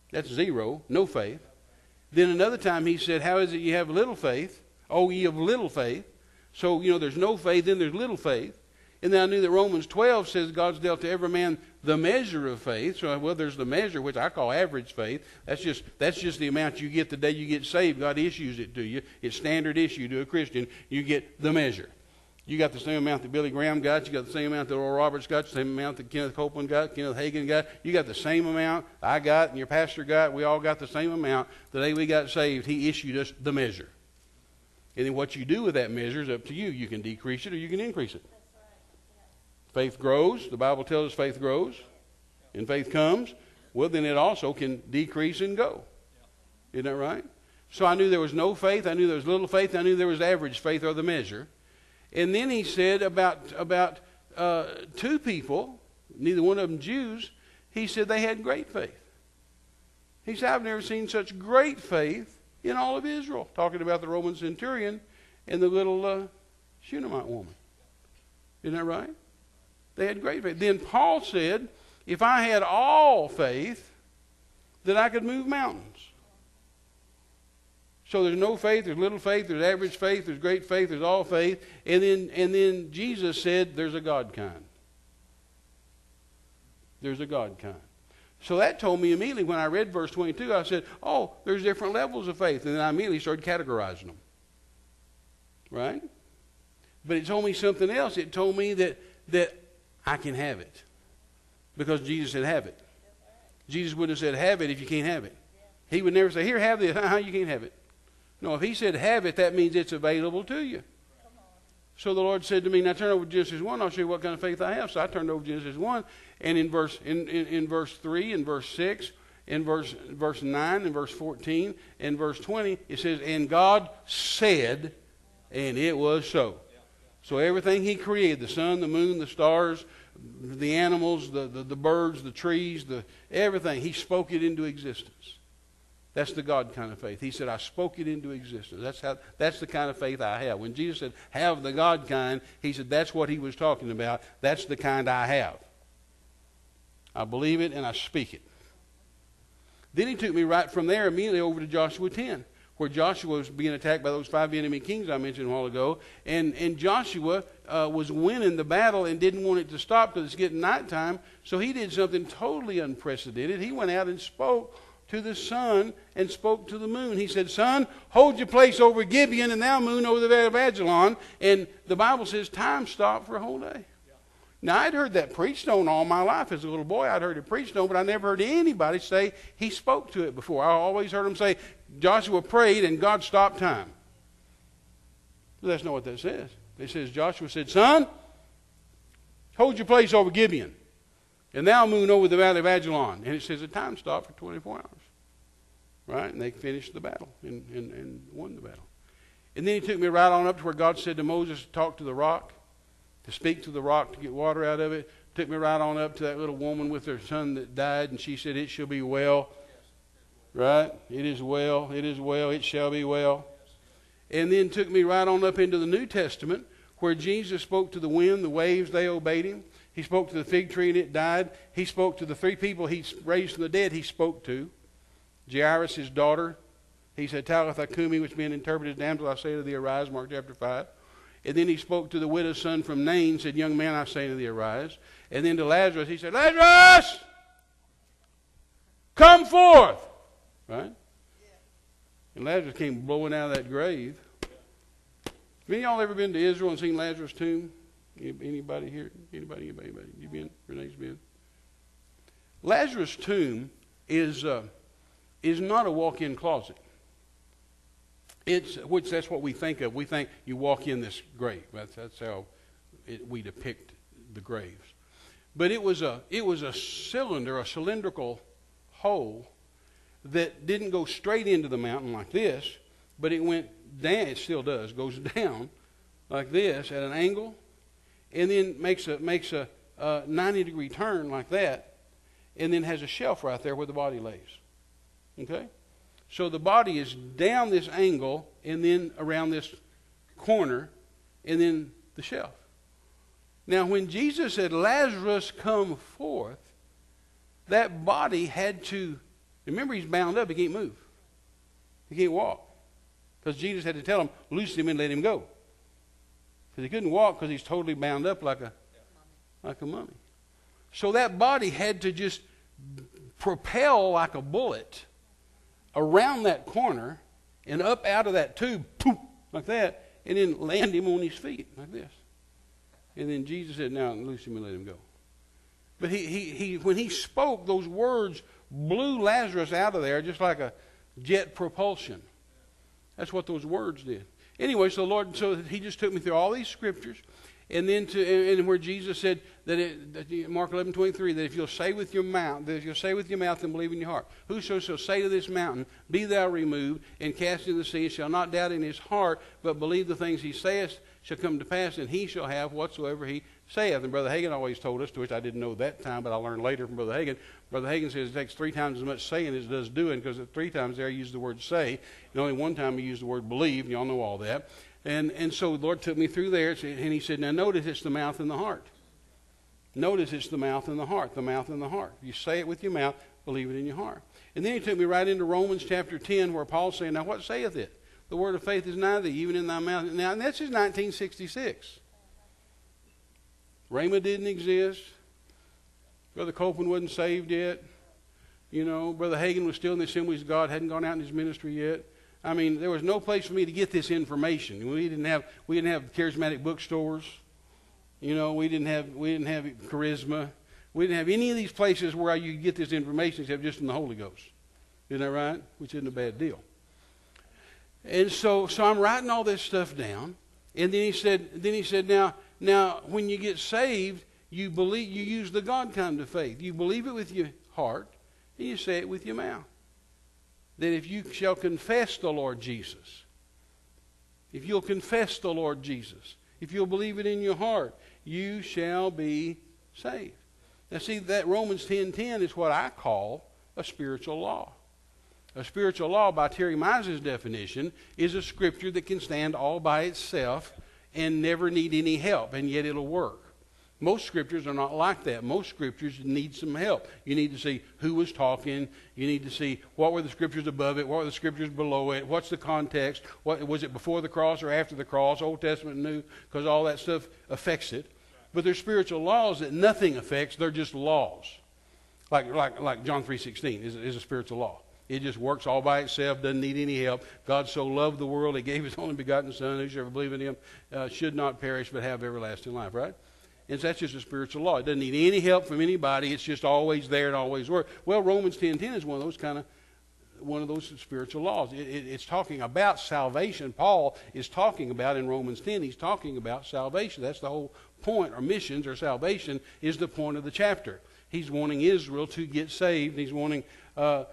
That's 0, no faith. Then another time he said, how is it you have little faith? Oh, ye of little faith. So, there's no faith, then there's little faith. And then I knew that Romans 12 says God's dealt to every man the measure of faith. So, there's the measure, which I call average faith. That's just the amount you get the day you get saved. God issues it to you. It's standard issue to a Christian. You get the measure. You got the same amount that Billy Graham got. You got the same amount that Oral Roberts got. The same amount that Kenneth Copeland got. Kenneth Hagin got. You got the same amount I got and your pastor got. We all got the same amount. The day we got saved, he issued us the measure. And then what you do with that measure is up to you. You can decrease it or you can increase it. Faith grows. The Bible tells us faith grows. And faith comes. Well, then it also can decrease and go. Isn't that right? So I knew there was no faith. I knew there was little faith. I knew there was average faith or the measure. And then he said about 2 people, neither one of them Jews, he said they had great faith. He said, I've never seen such great faith in all of Israel. Talking about the Roman centurion and the little Shunammite woman. Isn't that right? They had great faith. Then Paul said, if I had all faith, then I could move mountains. So there's no faith, there's little faith, there's average faith, there's great faith, there's all faith. And then Jesus said there's a God kind. There's a God kind. So that told me immediately when I read verse 22, I said, oh, there's different levels of faith. And then I immediately started categorizing them. Right? But it told me something else. It told me that I can have it. Because Jesus said have it. Jesus wouldn't have said have it if you can't have it. He would never say, here, have this. You can't have it. No, if he said have it, that means it's available to you. So the Lord said to me, now turn over to Genesis 1. I'll show you what kind of faith I have. So I turned over to Genesis 1. And in verse 3, in verse 6, in verse 9, in verse 14, in verse 20, it says, and God said, and it was so. So everything he created, the sun, the moon, the stars, the animals, the birds, the trees, everything, he spoke it into existence. That's the God kind of faith. He said, I spoke it into existence. That's the kind of faith I have. When Jesus said, have the God kind, he said, that's what he was talking about. That's the kind I have. I believe it and I speak it. Then he took me right from there immediately over to Joshua 10, where Joshua was being attacked by those 5 enemy kings I mentioned a while ago. And Joshua was winning the battle and didn't want it to stop because it's getting nighttime. So he did something totally unprecedented. He went out and spoke to the sun and spoke to the moon. He said, sun, hold your place over Gibeon, and thou, moon, over the valley of Ajalon. And the Bible says time stopped for a whole day. Now, I'd heard that preached on all my life as a little boy. I'd heard it preached on, but I never heard anybody say he spoke to it before. I always heard them say, Joshua prayed and God stopped time. But that's not what that says. It says, Joshua said, son, hold your place over Gibeon, and thou, moon, over the valley of Ajalon. And it says the time stopped for 24 hours. Right? And they finished the battle and won the battle. And then he took me right on up to where God said to Moses to talk to the rock, to speak to the rock to get water out of it. Took me right on up to that little woman with her son that died, and she said, it shall be well. Right? It is well. It is well. It shall be well. And then took me right on up into the New Testament where Jesus spoke to the wind, the waves, they obeyed him. He spoke to the fig tree and it died. He spoke to the 3 people he raised from the dead he spoke to. Jairus, his daughter, he said, Talitha Kumi, which being interpreted, damsel, I say to thee, arise, Mark chapter 5. And then he spoke to the widow's son from Nain, said, young man, I say to thee, arise. And then to Lazarus, he said, Lazarus, come forth. Right? And Lazarus came blowing out of that grave. Have any of y'all ever been to Israel and seen Lazarus' tomb? Anybody here? Anybody? You been? Renee's been? Lazarus' tomb is not a walk-in closet. That's what we think of. We think you walk in this grave. That's how we depict the graves. But it was a cylinder, a cylindrical hole that didn't go straight into the mountain like this, but it went down. It still does. Goes down like this at an angle, and then makes a 90-degree turn like that, and then has a shelf right there where the body lays. Okay? So the body is down this angle, and then around this corner, and then the shelf. Now, when Jesus said, Lazarus, come forth, that body had to Remember, he's bound up. He can't move. He can't walk. Because Jesus had to tell him, loose him and let him go. Because he couldn't walk because he's totally bound up like a mummy. So that body had to just propel like a bullet around that corner and up out of that tube, poof, like that, and then land him on his feet like this. And then Jesus said, now loose him and let him go. But he when he spoke, those words blew Lazarus out of there just like a jet propulsion. That's what those words did. Anyway, so the Lord, so he just took me through all these scriptures, and then and where Jesus said that Mark 11:23, that if you'll say with your mouth, and believe in your heart, whoso shall say to this mountain, be thou removed and cast into the sea, and shall not doubt in his heart, but believe the things he saith shall come to pass, and he shall have whatsoever he saith. And Brother Hagin always told us, to which I didn't know that time, but I learned later from Brother Hagin. Brother Hagin says it takes 3 times as much saying as it does doing, because 3 times there he used the word say, and only 1 time he used the word believe, and y'all know all that. And so the Lord took me through there, and he said, now notice it's the mouth and the heart. Notice it's the mouth and the heart, the mouth and the heart. You say it with your mouth, believe it in your heart. And then he took me right into Romans chapter 10, where Paul's saying, now what saith it? The word of faith is nigh thee, even in thy mouth. Now, and that's just 1966. Rhema didn't exist. Brother Copeland wasn't saved yet. You know, Brother Hagin was still in the Assemblies of God, hadn't gone out in his ministry yet. I mean, there was no place for me to get this information. We didn't have charismatic bookstores. You know, we didn't have charisma. We didn't have any of these places where you get this information except just from the Holy Ghost. Isn't that right? Which isn't a bad deal. And so I'm writing all this stuff down, and then he said, now when you get saved, you use the God kind of faith. You believe it with your heart, and you say it with your mouth. That if you shall confess the Lord Jesus, if you'll confess the Lord Jesus, if you'll believe it in your heart, you shall be saved. Now see, that Romans 10:10 is what I call a spiritual law. A spiritual law, by Terry Mize's definition, is a scripture that can stand all by itself and never need any help, and yet it'll work. Most scriptures are not like that. Most scriptures need some help. You need to see who was talking. You need to see what were the scriptures above it, what were the scriptures below it, what's the context, what was it before the cross or after the cross, Old Testament, New, because all that stuff affects it. But there's spiritual laws that nothing affects. They're just laws. Like John 3:16 is a spiritual law. It just works all by itself, doesn't need any help. God so loved the world, he gave his only begotten Son. Whosoever believe in him should not perish but have everlasting life, right? And so that's just a spiritual law. It doesn't need any help from anybody. It's just always there and always works. Well, Romans 10:10 is one of those spiritual laws. It's talking about salvation. Paul is talking about in Romans 10, he's talking about salvation. That's the whole point, or missions or salvation is the point of the chapter. He's wanting Israel to get saved. He's wanting the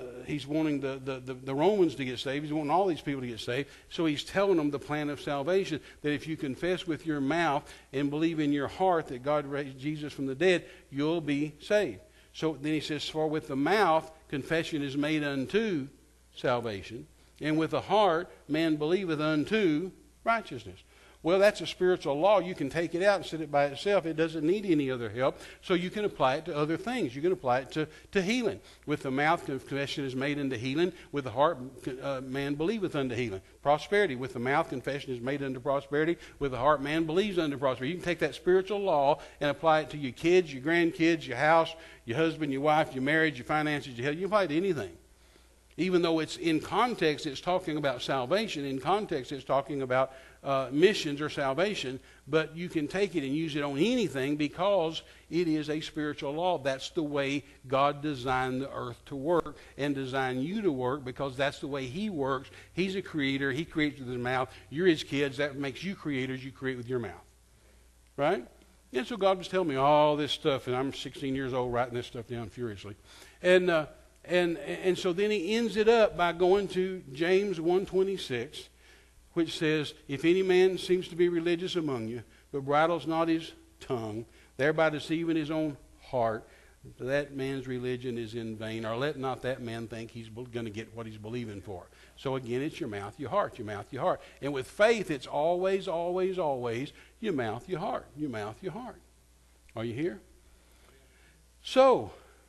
Romans to get saved. He's wanting all these people to get saved. So he's telling them the plan of salvation, that if you confess with your mouth and believe in your heart that God raised Jesus from the dead, you'll be saved. So then he says, for with the mouth confession is made unto salvation, and with the heart man believeth unto righteousness. Well, that's a spiritual law. You can take it out and set it by itself. It doesn't need any other help. So you can apply it to other things. You can apply it to healing. With the mouth, confession is made unto healing. With the heart, man believeth unto healing. Prosperity. With the mouth, confession is made unto prosperity. With the heart, man believes unto prosperity. You can take that spiritual law and apply it to your kids, your grandkids, your house, your husband, your wife, your marriage, your finances, your health. You can apply it to anything. Even though it's in context, it's talking about salvation. In context, it's talking about missions or salvation. But you can take it and use it on anything because it is a spiritual law. That's the way God designed the earth to work and designed you to work, because that's the way he works. He's a creator. He creates with his mouth. You're his kids. That makes you creators. You create with your mouth. Right? And so God was telling me all this stuff, and I'm 16 years old writing this stuff down furiously. And so then he ends it up by going to James 1:26, which says, if any man seems to be religious among you, but bridles not his tongue, thereby deceiving his own heart, that man's religion is in vain. Or let not that man think he's going to get what he's believing for. So again, it's your mouth, your heart, your mouth, your heart. And with faith, it's always, always, always your mouth, your heart, your mouth, your heart. Are you here? So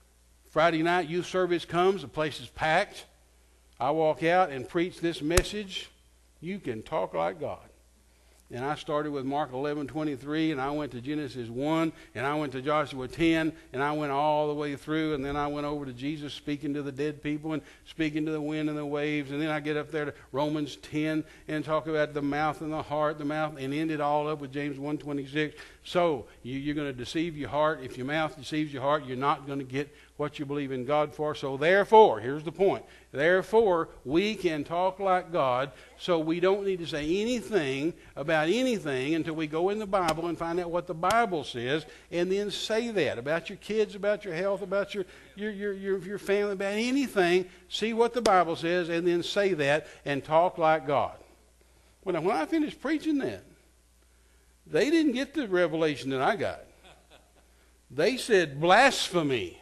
Friday night youth service comes, the place is packed. I walk out and preach this message. You can talk like God. And I started with Mark 11:23, and I went to Genesis 1, and I went to Joshua 10, and I went all the way through, and then I went over to Jesus speaking to the dead people and speaking to the wind and the waves, and then I get up there to Romans 10 and talk about the mouth and the heart, the mouth, and end it all up with James 1:26. So you're going to deceive your heart. If your mouth deceives your heart, you're not going to get what you believe in God for. So therefore, here's the point. Therefore, we can talk like God, so we don't need to say anything about anything until we go in the Bible and find out what the Bible says, and then say that about your kids, about your health, about your family, about anything. See what the Bible says, and then say that and talk like God. When I finished preaching that, they didn't get the revelation that I got. They said, blasphemy.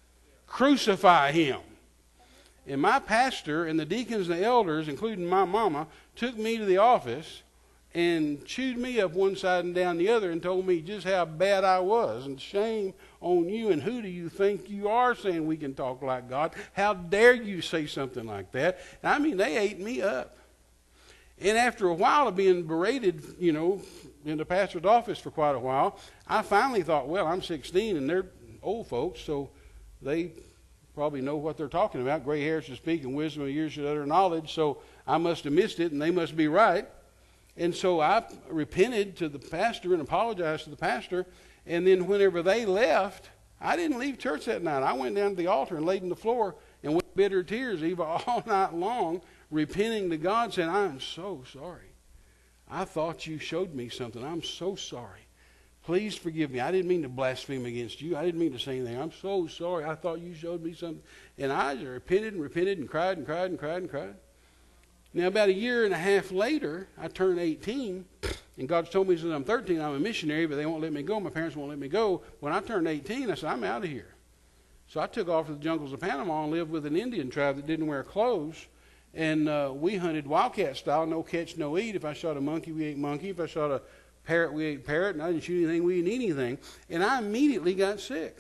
Crucify him. And my pastor and the deacons and the elders, including my mama, took me to the office and chewed me up one side and down the other and told me just how bad I was. And shame on you, and who do you think you are saying we can talk like God? How dare you say something like that? And I mean, they ate me up. And after a while of being berated, in the pastor's office for quite a while, I finally thought, well, I'm 16 and they're old folks, so they probably know what they're talking about. Gray hairs should speak and wisdom of years should utter knowledge. So I must have missed it and they must be right. And so I repented to the pastor and apologized to the pastor. And then whenever they left, I didn't leave church that night. I went down to the altar and laid on the floor and with bitter tears, Eva, all night long, repenting to God, saying, I'm so sorry. I thought you showed me something. I'm so sorry. Please forgive me. I didn't mean to blaspheme against you. I didn't mean to say anything. I'm so sorry. I thought you showed me something. And I just repented and cried and cried and cried and cried. Now, about a year and a half later, I turned 18, and God's told me that I'm 13, I'm a missionary, but they won't let me go. My parents won't let me go. When I turned 18, I said, I'm out of here. So I took off to the jungles of Panama and lived with an Indian tribe that didn't wear clothes. And we hunted wildcat style, no catch, no eat. If I shot a monkey, we ate monkey. If I shot a parrot, we ate parrot. And I didn't shoot anything, we didn't eat anything. And I immediately got sick.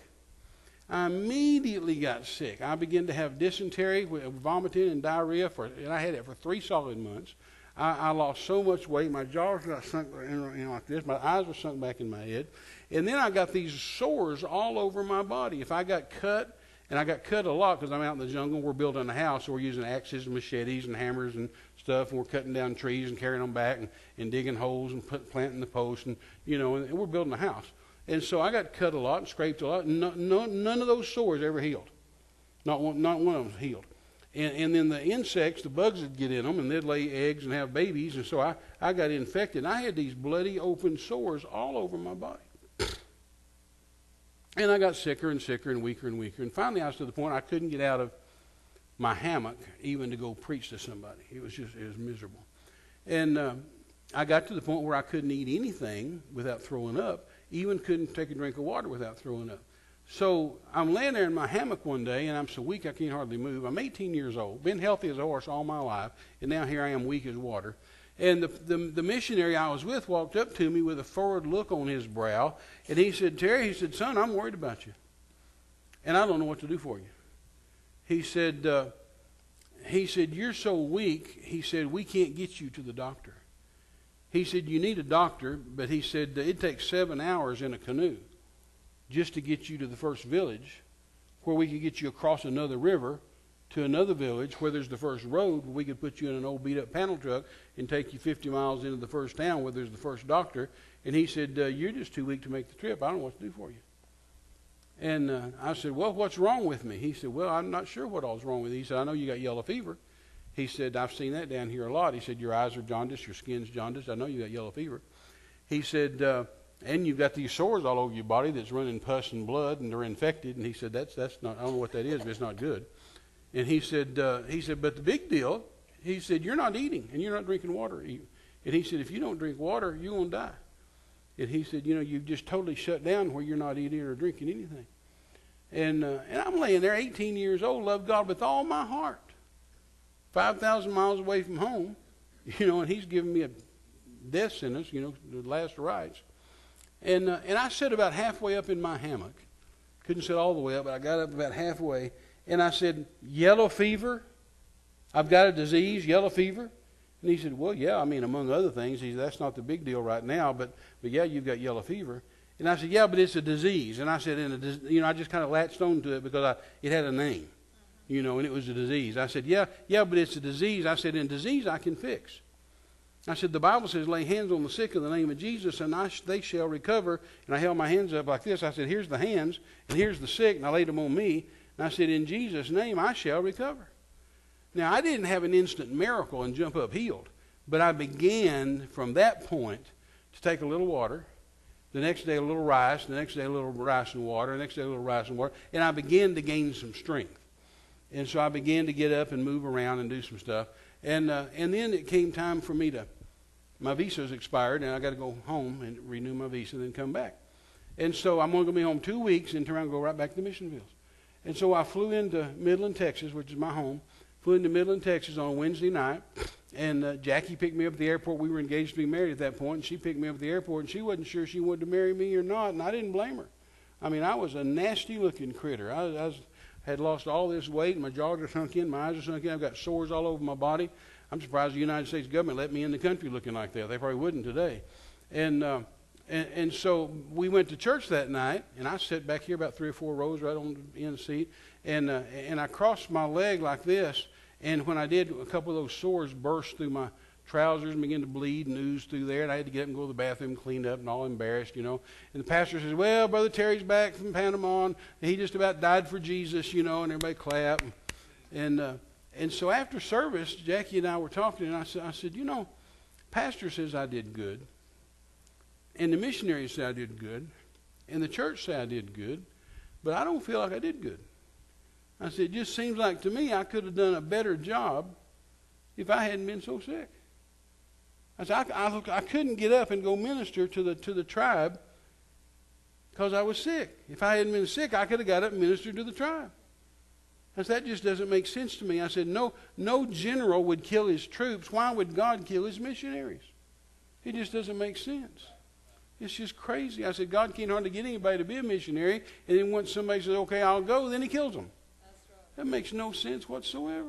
I began to have dysentery, vomiting, and diarrhea, and I had it for 3 solid months. I lost so much weight. My jaws got sunk like this. My eyes were sunk back in my head. And then I got these sores all over my body. If I got cut, and I got cut a lot because I'm out in the jungle. We're building a house, so we're using axes and machetes and hammers and stuff, and we're cutting down trees and carrying them back and digging holes and planting the posts, and we're building a house. And so I got cut a lot and scraped a lot. And none of those sores ever healed. Not one of them healed. And then the insects, the bugs would get in them, and they'd lay eggs and have babies. And so I got infected. And I had these bloody open sores all over my body. And I got sicker and sicker and weaker and weaker. And finally I was to the point I couldn't get out of my hammock even to go preach to somebody. It was miserable. And I got to the point where I couldn't eat anything without throwing up. Even couldn't take a drink of water without throwing up. So I'm laying there in my hammock one day, and I'm so weak I can't hardly move. I'm 18 years old, been healthy as a horse all my life, and now here I am weak as water. And the missionary I was with walked up to me with a forward look on his brow, and he said, Terry, he said, son, I'm worried about you, and I don't know what to do for you. He said, you're so weak, he said, we can't get you to the doctor. He said, you need a doctor, but he said, it takes 7 hours in a canoe just to get you to the first village, where we could get you across another river to another village where there's the first road, where we could put you in an old beat-up panel truck and take you 50 miles into the first town where there's the first doctor. And he said, you're just too weak to make the trip. I don't know what to do for you. And I said, well, what's wrong with me? He said, well, I'm not sure what all's wrong with you. He said, I know you got yellow fever. He said, I've seen that down here a lot. He said, your eyes are jaundiced, your skin's jaundiced. I know you got yellow fever. He said, and you've got these sores all over your body that's running pus and blood, and they're infected. And he said, that's not, I don't know what that is, but it's not good. And he said, but the big deal, he said, you're not eating and you're not drinking water. And he said, if you don't drink water, you're going to die. And he said, you've just totally shut down where you're not eating or drinking anything. And I'm laying there, 18 years old, love God with all my heart, 5,000 miles away from home, and he's giving me a death sentence, the last rites. And I sat about halfway up in my hammock, Couldn't sit all the way up, but I got up about halfway. And I said, yellow fever? I've got a disease, yellow fever? And he said, well, yeah, I mean, among other things. He said, that's not the big deal right now, but yeah, you've got yellow fever. And I said, yeah, but it's a disease. And I said, I just kind of latched on to it because it had a name, and it was a disease. I said, yeah, but it's a disease. I said, and disease I can fix. I said, the Bible says, lay hands on the sick in the name of Jesus, and they shall recover. And I held my hands up like this. I said, here's the hands, and here's the sick, and I laid them on me. And I said, in Jesus' name, I shall recover. Now, I didn't have an instant miracle and jump up healed, but I began from that point to take a little water, the next day a little rice, the next day a little rice and water, the next day a little rice and water, and I began to gain some strength. And so I began to get up and move around and do some stuff. And then it came time for me my visa's expired, and I got to go home and renew my visa and then come back. And so I'm only going to be home 2 weeks and turn around and go right back to Mission Fields. And so I flew into Midland, Texas, which is my home. Flew into Midland, Texas on a Wednesday night, and Jackie picked me up at the airport. We were engaged to be married at that point, and she picked me up at the airport, and she wasn't sure she wanted to marry me or not, and I didn't blame her. I mean, I was a nasty-looking critter. I had lost all this weight, and my jaws are sunk in, my eyes are sunk in. I've got sores all over my body. I'm surprised the United States government let me in the country looking like that. They probably wouldn't today. And so we went to church that night, and I sat back here about 3 or 4 rows right on the end seat, and I crossed my leg like this, and when I did, a couple of those sores burst through my trousers and began to bleed and ooze through there, and I had to get up and go to the bathroom, cleaned up, and all embarrassed, And the pastor says, well, Brother Terry's back from Panama, and he just about died for Jesus, and everybody clapped. And so after service, Jackie and I were talking, and I said, pastor says I did good, and the missionaries say I did good, and the church say I did good, but I don't feel like I did good. I said, it just seems like to me I could have done a better job if I hadn't been so sick. I said, I couldn't get up and go minister to the tribe because I was sick. If I hadn't been sick, I could have got up and ministered to the tribe. I said, that just doesn't make sense to me. I said, no general would kill his troops. Why would God kill his missionaries? It just doesn't make sense. It's just crazy. I said, God can't hardly get anybody to be a missionary, and then once somebody says, okay, I'll go, then he kills them. That's right. That makes no sense whatsoever.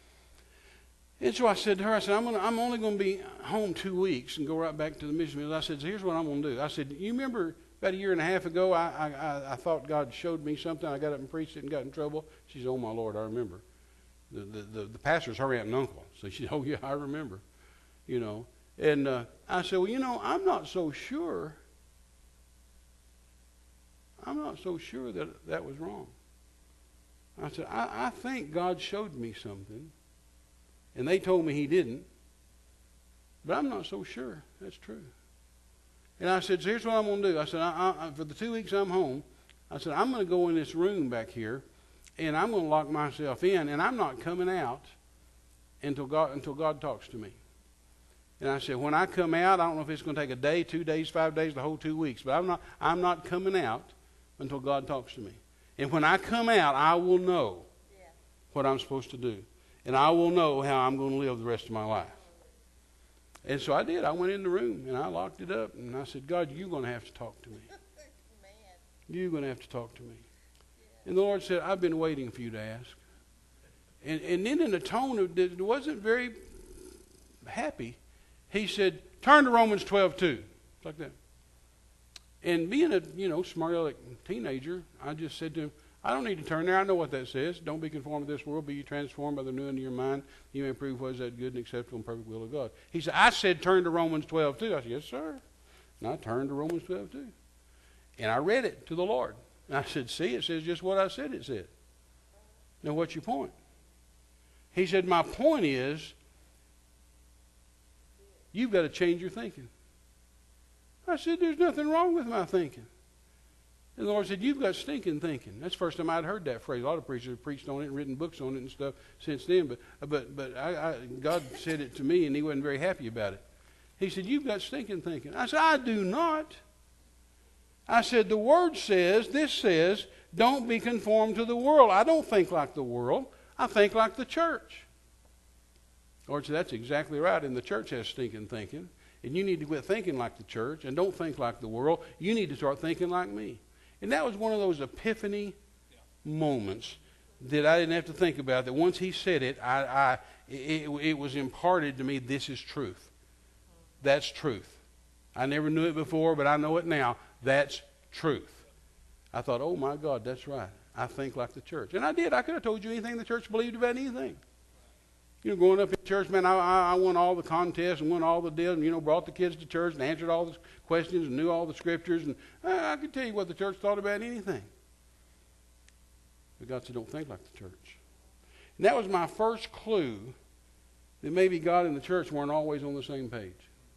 And so I said to her, I'm only going to be home 2 weeks and go right back to the mission field. I said, so here's what I'm going to do. I said, you remember about 1.5 years ago, I thought God showed me something. I got up and preached it and got in trouble. She said, oh, my Lord, I remember. The pastor's her aunt and uncle. So she said, oh, yeah, I remember. And I said, well, I'm not so sure. I'm not so sure that was wrong. I said, I think God showed me something. And they told me he didn't. But I'm not so sure that's true. And I said, so here's what I'm going to do. I said, for the 2 weeks I'm home, I said, I'm going to go in this room back here, and I'm going to lock myself in, and I'm not coming out until God talks to me. And I said, when I come out, I don't know if it's going to take a day, 2 days, 5 days, the whole 2 weeks, but I'm not coming out until God talks to me. And when I come out, I will know what I'm supposed to do. And I will know how I'm going to live the rest of my life. And so I did. I went in the room, and I locked it up, and I said, God, you're going to have to talk to me. You're going to have to talk to me. And the Lord said, I've been waiting for you to ask. And then in a tone that wasn't very happy, he said, turn to Romans 12:2. Like that. And being a smart aleck teenager, I just said to him, I don't need to turn there. I know what that says. Don't be conformed to this world. Be ye transformed by the renewing of your mind. You may prove what is that good and acceptable and perfect will of God. He said, I said turn to Romans 12:2. I said, yes, sir. And I turned to Romans 12:2. And I read it to the Lord. And I said, see, it says just what I said it said. Now, what's your point? He said, my point is, you've got to change your thinking. I said, there's nothing wrong with my thinking. And the Lord said, you've got stinking thinking. That's the first time I'd heard that phrase. A lot of preachers have preached on it and written books on it and stuff since then. But God said it to me, and he wasn't very happy about it. He said, you've got stinking thinking. I said, I do not. I said, the Word says, this says, don't be conformed to the world. I don't think like the world. I think like the church. The Lord said, that's exactly right, and the church has stinking thinking. And you need to quit thinking like the church and don't think like the world. You need to start thinking like me. And that was one of those epiphany moments that I didn't have to think about, that once he said it, it was imparted to me, this is truth. That's truth. I never knew it before, but I know it now. That's truth. I thought, oh my God, that's right. I think like the church. And I did. I could have told you anything the church believed about anything. You know, growing up in church, man, I won all the contests and won all the deals and, you know, brought the kids to church and answered all the questions and knew all the scriptures. And I could tell you what the church thought about anything. But God said, don't think like the church. And that was my first clue that maybe God and the church weren't always on the same page.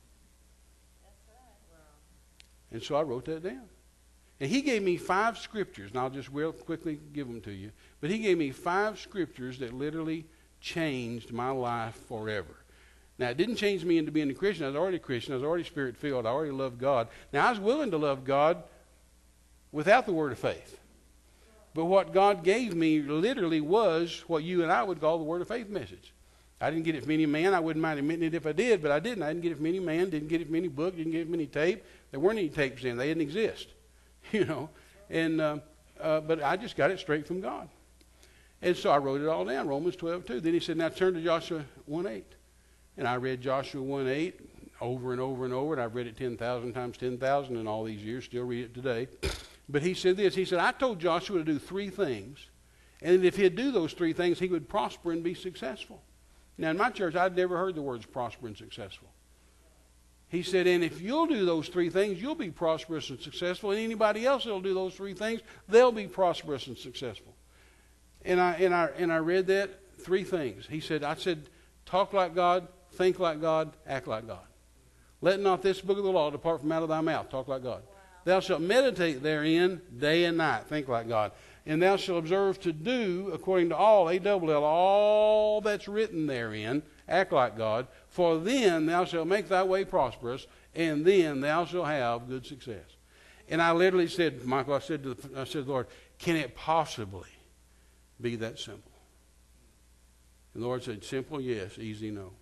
That's right. Wow. And so I wrote that down. And he gave me 5 scriptures, and I'll just real quickly give them to you. But he gave me 5 scriptures that literally changed my life forever. Now, it didn't change me into being a Christian. I was already a Christian. I was already Spirit-filled. I already loved God. Now, I was willing to love God without the word of faith. But what God gave me literally was what you and I would call the word of faith message. I didn't get it from any man. I wouldn't mind admitting it if I did, but I didn't. I didn't get it from any man, didn't get it from any book, didn't get it from any tape. There weren't any tapes in. They didn't exist. You know, and but I just got it straight from God. And so I wrote it all down, Romans 12:2. Then he said, now turn to Joshua 1:8. And I read Joshua 1:8 over and over and over, and I've read it 10,000 times 10,000 in all these years, still read it today. But he said this, he said, I told Joshua to do 3 things, and if he'd do those 3 things, he would prosper and be successful. Now in my church, I'd never heard the words prosper and successful. He said, and if you'll do those 3 things, you'll be prosperous and successful. And anybody else that'll do those 3 things, they'll be prosperous and successful. And I read that 3 things. He said, I said, talk like God, think like God, act like God. Let not this book of the law depart from out of thy mouth. Talk like God. Wow. Thou shalt meditate therein day and night. Think like God. And thou shalt observe to do according to all, A-double-L, all that's written therein. Act like God. For then thou shalt make thy way prosperous, and then thou shalt have good success. And I literally said, Michael, I said, Lord, can it possibly be that simple? And the Lord said, simple, yes. Easy, no.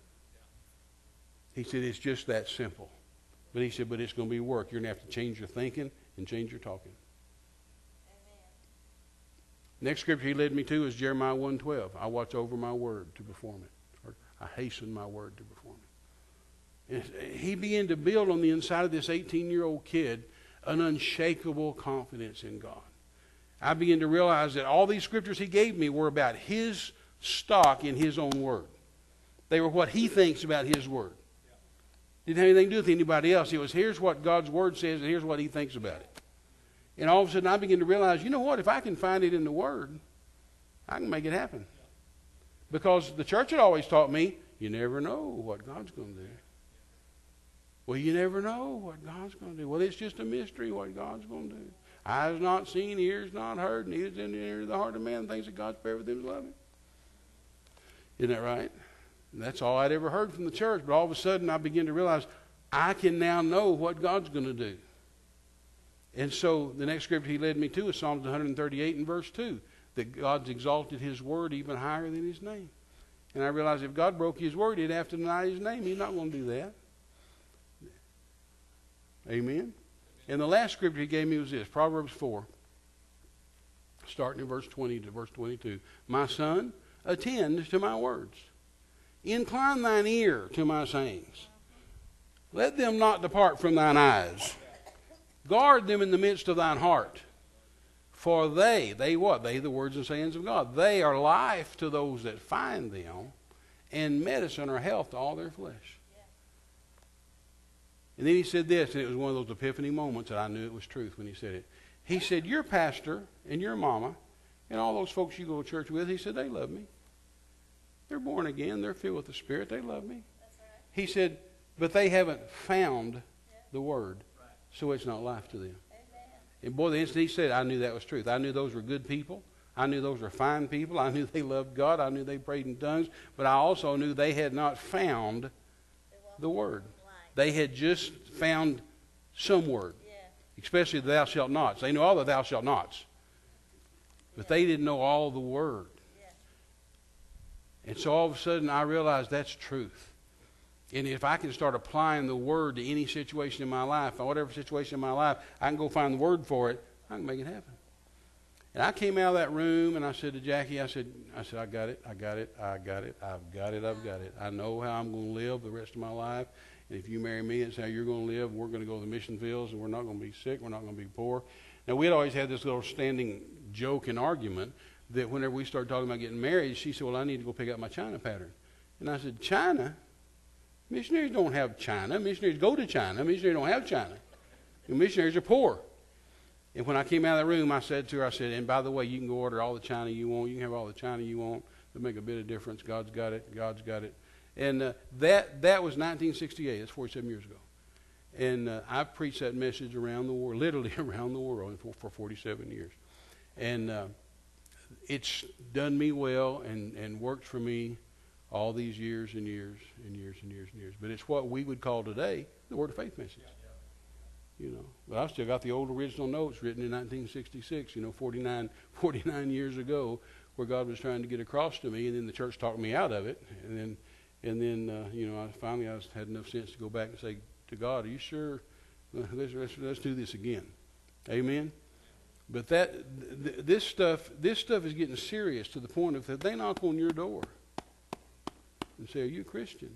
He said, it's just that simple. But he said, but it's going to be work. You're going to have to change your thinking and change your talking. Amen. Next scripture he led me to is Jeremiah 1:12. I watch over my word to perform it. Or I hasten my word to perform it. And he began to build on the inside of this 18-year-old kid an unshakable confidence in God. I began to realize that all these scriptures he gave me were about his stock in his own word. They were what he thinks about his word. Didn't have anything to do with anybody else. It was, here's what God's word says, and here's what he thinks about it. And all of a sudden I began to realize, you know what, if I can find it in the word, I can make it happen. Because the church had always taught me, you never know what God's going to do. Well, you never know what God's going to do. Well, it's just a mystery what God's going to do. Eyes not seen, ears not heard, neither is in the heart of man things that God's prepared for them to love him. Isn't that right? And that's all I'd ever heard from the church. But all of a sudden I began to realize I can now know what God's going to do. And so the next scripture he led me to is Psalms 138 and verse 2. That God's exalted his word even higher than his name. And I realized if God broke his word, he'd have to deny his name. He's not going to do that. Amen. And the last scripture he gave me was this, Proverbs 4, starting in verse 20 to verse 22. My son, attend to my words. Incline thine ear to my sayings. Let them not depart from thine eyes. Guard them in the midst of thine heart. For they what? They, the words and sayings of God. They are life to those that find them, and medicine or health to all their flesh. And then he said this, and it was one of those epiphany moments that I knew it was truth when he said it. He said, your pastor and your mama and all those folks you go to church with, he said, they love me. They're born again. They're filled with the Spirit. They love me. That's right. He said, but they haven't found the Word, so it's not life to them. Amen. And boy, the instant he said, I knew that was truth. I knew those were good people. I knew those were fine people. I knew they loved God. I knew they prayed in tongues. But I also knew they had not found the Word. They had just found some word, especially the thou shalt nots. They knew all the thou shalt nots, but they didn't know all the word. And so all of a sudden I realized that's truth. And if I can start applying the word to any situation in my life, or whatever situation in my life, I can go find the word for it, I can make it happen. And I came out of that room and I said to Jackie, I said, I got it. I've got it. I know how I'm going to live the rest of my life. And if you marry me, it's how you're going to live. We're going to go to the mission fields, and we're not going to be sick. We're not going to be poor. Now, we had always had this little standing joke and argument that whenever we started talking about getting married, she said, well, I need to go pick out my China pattern. And I said, China? Missionaries don't have China. Missionaries go to China. Missionaries don't have China. And missionaries are poor. And when I came out of the room, I said to her, I said, and by the way, you can go order all the China you want. You can have all the China you want. It'll make a bit of difference. God's got it. God's got it. And that was 1968. That's 47 years ago. And I've preached that message around the world, literally around the world for 47 years. And it's done me well and worked for me all these years and years and years and years and years. But it's what we would call today the Word of Faith message. You know, but I've still got the old original notes written in 1966, 49 years ago, where God was trying to get across to me, and then the church talked me out of it. And then I had enough sense to go back and say to God, are you sure? Let's do this again. Amen. But this stuff is getting serious to the point of if they knock on your door and say, are you a Christian?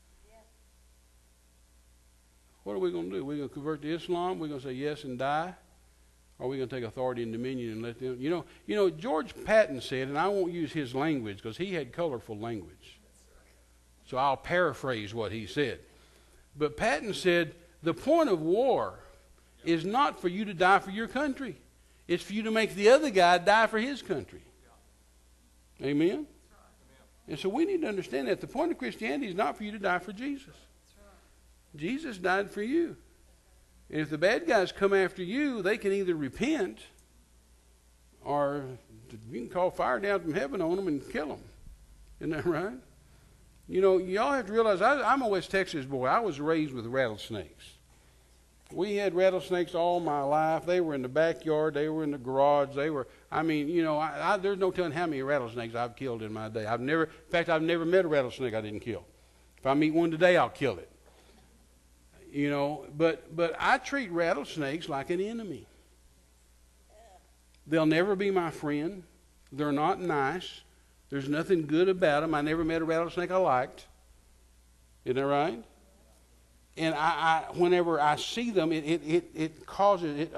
What are we going to do? We're going to convert to Islam? We're going to say yes and die? Or are we going to take authority and dominion and let them? You know, George Patton said, and I won't use his language because he had colorful language. So I'll paraphrase what he said. But Patton said, the point of war is not for you to die for your country. It's for you to make the other guy die for his country. Amen? And so we need to understand that the point of Christianity is not for you to die for Jesus. Jesus died for you. And if the bad guys come after you, they can either repent or you can call fire down from heaven on them and kill them. Isn't that right? You know, y'all have to realize I'm a West Texas boy. I was raised with rattlesnakes. We had rattlesnakes all my life. They were in the backyard. They were in the garage. There's no telling how many rattlesnakes I've killed in my day. I've never met a rattlesnake I didn't kill. If I meet one today, I'll kill it. You know, but I treat rattlesnakes like an enemy. They'll never be my friend. They're not nice. There's nothing good about them. I never met a rattlesnake I liked. Isn't that right? And whenever I see them, it causes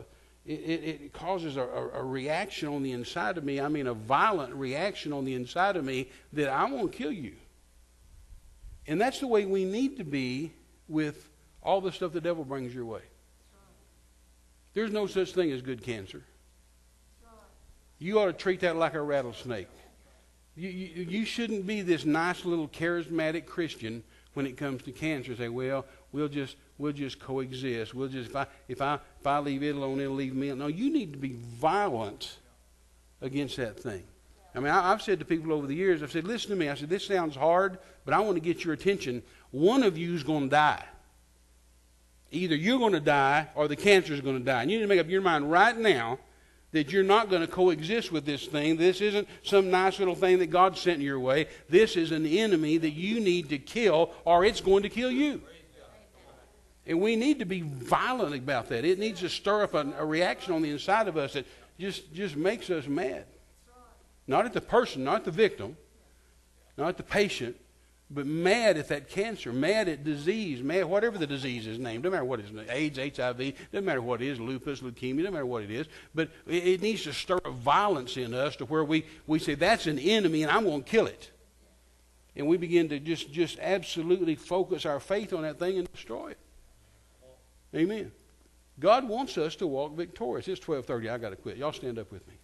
a reaction on the inside of me. I mean, a violent reaction on the inside of me that I want to kill you. And that's the way we need to be with all the stuff the devil brings your way. There's no such thing as good cancer. You ought to treat that like a rattlesnake. You shouldn't be this nice little charismatic Christian when it comes to cancer. Say, well, we'll just coexist. We'll just if I leave it alone, it'll leave me alone. No, you need to be violent against that thing. I mean, I've said to people over the years, I've said, listen to me. I said, this sounds hard, but I want to get your attention. One of you is going to die. Either you're going to die or the cancer is going to die. And you need to make up your mind right now that you're not going to coexist with this thing. This isn't some nice little thing that God sent your way. This is an enemy that you need to kill or it's going to kill you. And we need to be violent about that. It needs to stir up a reaction on the inside of us that just makes us mad. Not at the person, not at the victim, not at the patient, but mad at that cancer, mad at disease, mad whatever the disease is named. Doesn't matter what it is, AIDS, HIV, doesn't matter what it is, lupus, leukemia, doesn't matter what it is. But it needs to stir up violence in us to where we say that's an enemy and I'm going to kill it. And we begin to just absolutely focus our faith on that thing and destroy it. Amen. God wants us to walk victorious. It's 12:30. I got to quit. Y'all stand up with me.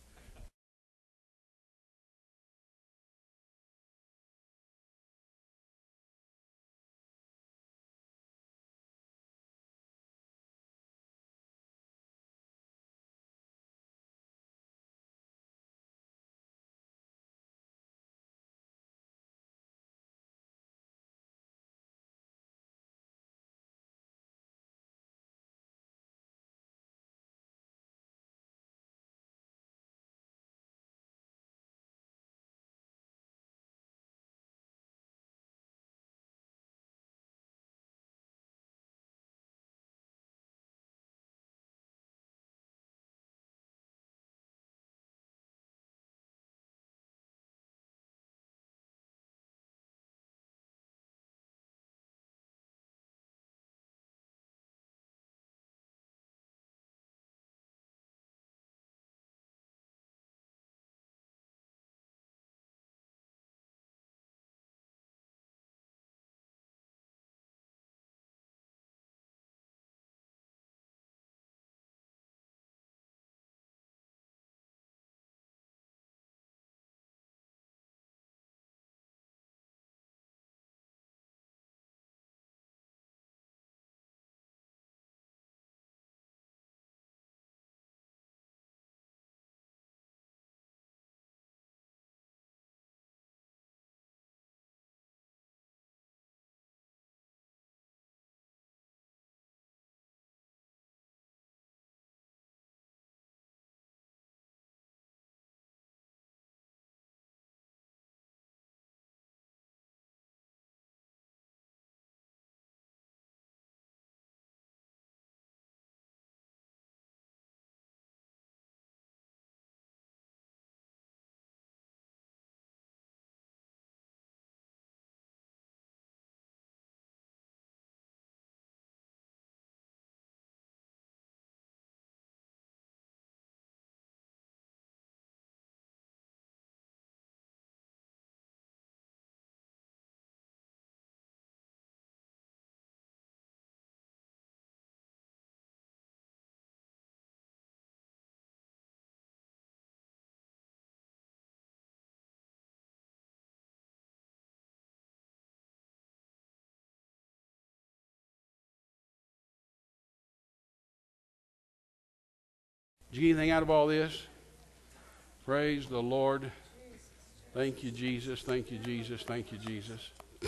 Did you get anything out of all this? Praise the Lord. Thank you, Jesus. Thank you, Jesus. Thank you, Jesus.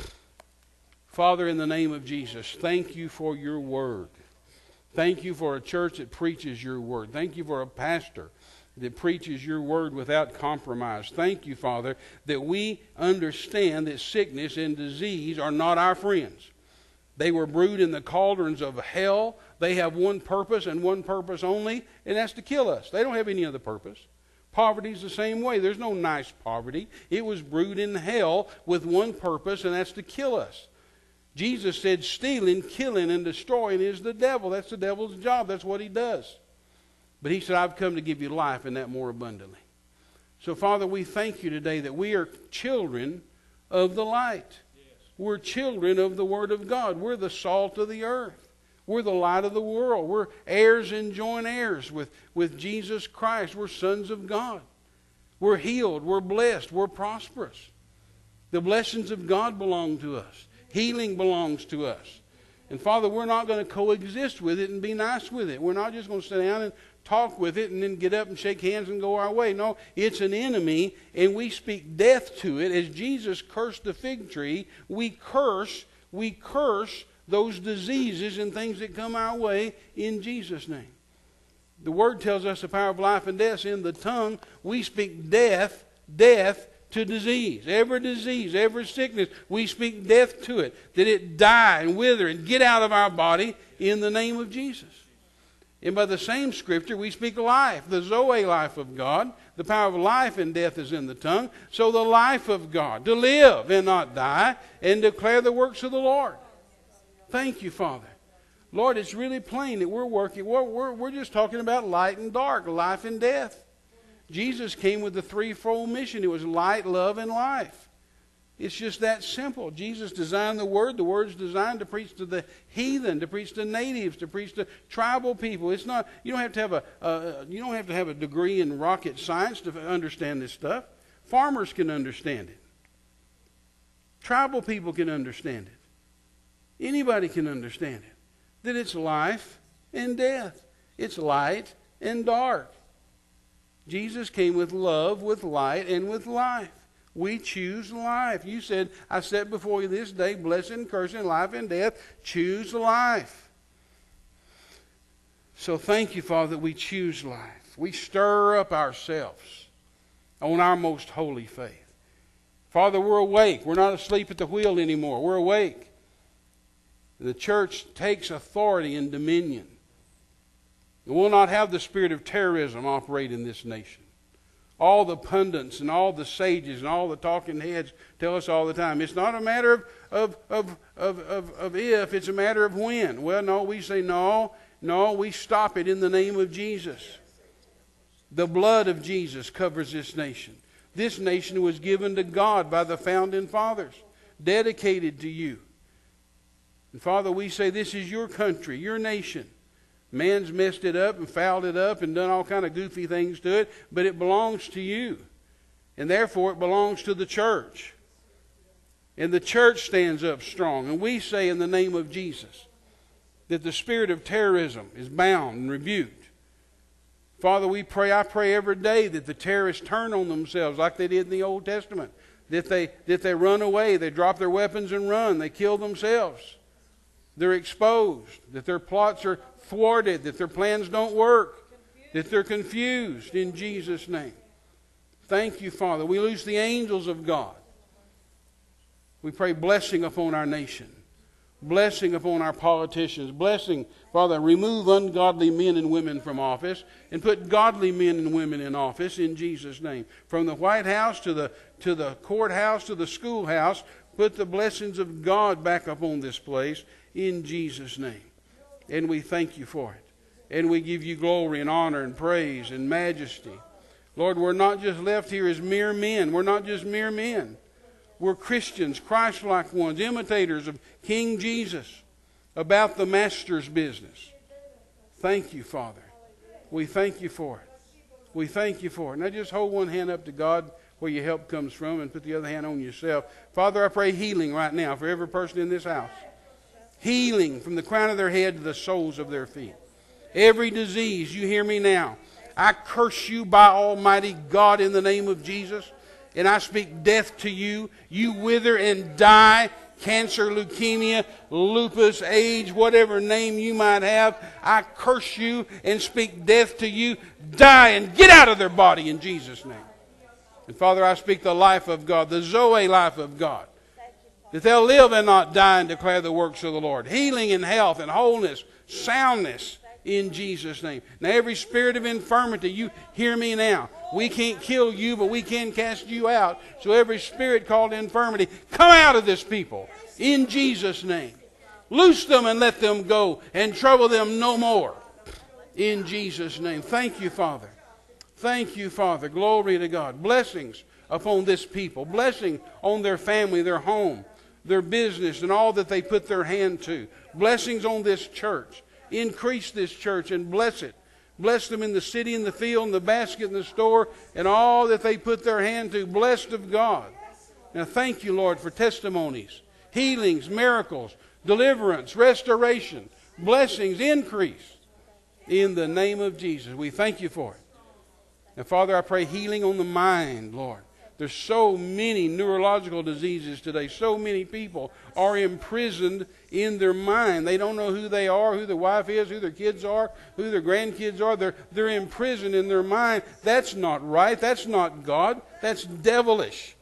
Father, in the name of Jesus, thank you for your word. Thank you for a church that preaches your word. Thank you for a pastor that preaches your word without compromise. Thank you, Father, that we understand that sickness and disease are not our friends. They were brewed in the cauldrons of hell. They have one purpose and one purpose only, and that's to kill us. They don't have any other purpose. Poverty's the same way. There's no nice poverty. It was brewed in hell with one purpose, and that's to kill us. Jesus said stealing, killing, and destroying is the devil. That's the devil's job. That's what he does. But he said, I've come to give you life and that more abundantly. So, Father, we thank you today that we are children of the light. Yes. We're children of the Word of God. We're the salt of the earth. We're the light of the world. We're heirs and joint heirs with Jesus Christ. We're sons of God. We're healed. We're blessed. We're prosperous. The blessings of God belong to us. Healing belongs to us. And Father, we're not going to coexist with it and be nice with it. We're not just going to sit down and talk with it and then get up and shake hands and go our way. No, it's an enemy, and we speak death to it. As Jesus cursed the fig tree, we curse those diseases and things that come our way in Jesus' name. The Word tells us the power of life and death is in the tongue. We speak death to disease, every sickness, we speak death to it, that it die and wither and get out of our body in the name of Jesus. And by the same Scripture, we speak life, the Zoe life of God. The power of life and death is in the tongue. So the life of God, to live and not die, and declare the works of the Lord. Thank you, Father. Lord, it's really plain that we're just talking about light and dark, life and death. Jesus came with the threefold mission. It was light, love, and life. It's just that simple. Jesus designed the Word. The Word's designed to preach to the heathen, to preach to natives, to preach to tribal people. It's not. You don't have to have a degree in rocket science to understand this stuff. Farmers can understand it. Tribal people can understand it. Anybody can understand it. That it's life and death. It's light and dark. Jesus came with love, with light, and with life. We choose life. You said, I set before you this day blessing, cursing, life, and death. Choose life. So thank you, Father, that we choose life. We stir up ourselves on our most holy faith. Father, we're awake. We're not asleep at the wheel anymore. We're awake. The church takes authority and dominion. And we'll not have the spirit of terrorism operate in this nation. All the pundits and all the sages and all the talking heads tell us all the time, it's not a matter of if, it's a matter of when. Well, no, we say no, we stop it in the name of Jesus. The blood of Jesus covers this nation. This nation was given to God by the founding fathers, dedicated to you. And Father, we say this is your country, your nation. Man's messed it up and fouled it up and done all kind of goofy things to it, but it belongs to you. And therefore it belongs to the church. And the church stands up strong. And we say in the name of Jesus that the spirit of terrorism is bound and rebuked. Father, I pray every day that the terrorists turn on themselves like they did in the Old Testament. That they run away, they drop their weapons and run, they kill themselves. They're exposed, that their plots are thwarted, that their plans don't work, that they're confused in Jesus' name. Thank you, Father. We loose the angels of God. We pray blessing upon our nation, blessing upon our politicians, blessing, Father, remove ungodly men and women from office and put godly men and women in office in Jesus' name. From the White House to the courthouse to the schoolhouse, put the blessings of God back upon this place in Jesus' name. And we thank you for it. And we give you glory and honor and praise and majesty. Lord, we're not just left here as mere men. We're not just mere men. We're Christians, Christ-like ones, imitators of King Jesus, about the Master's business. Thank you, Father. We thank you for it. We thank you for it. Now just hold one hand up to God where your help comes from and put the other hand on yourself. Father, I pray healing right now for every person in this house. Healing from the crown of their head to the soles of their feet. Every disease, you hear me now. I curse you by Almighty God in the name of Jesus. And I speak death to you. You wither and die. Cancer, leukemia, lupus, AIDS, whatever name you might have, I curse you and speak death to you. Die and get out of their body in Jesus' name. And Father, I speak the life of God, the Zoe life of God, that they'll live and not die and declare the works of the Lord. Healing and health and wholeness, soundness in Jesus' name. Now every spirit of infirmity, you hear me now. We can't kill you, but we can cast you out. So every spirit called infirmity, come out of this people in Jesus' name. Loose them and let them go and trouble them no more in Jesus' name. Thank you, Father. Thank you, Father. Glory to God. Blessings upon this people. Blessing on their family, their home, their business, and all that they put their hand to. Blessings on this church. Increase this church and bless it. Bless them in the city, in the field, in the basket, in the store, and all that they put their hand to. Blessed of God. Now thank you, Lord, for testimonies, healings, miracles, deliverance, restoration, blessings, increase. In the name of Jesus, we thank you for it. And Father, I pray healing on the mind, Lord. There's so many neurological diseases today. So many people are imprisoned in their mind. They don't know who they are, who their wife is, who their kids are, who their grandkids are. They're imprisoned in their mind. That's not right. That's not God. That's devilish.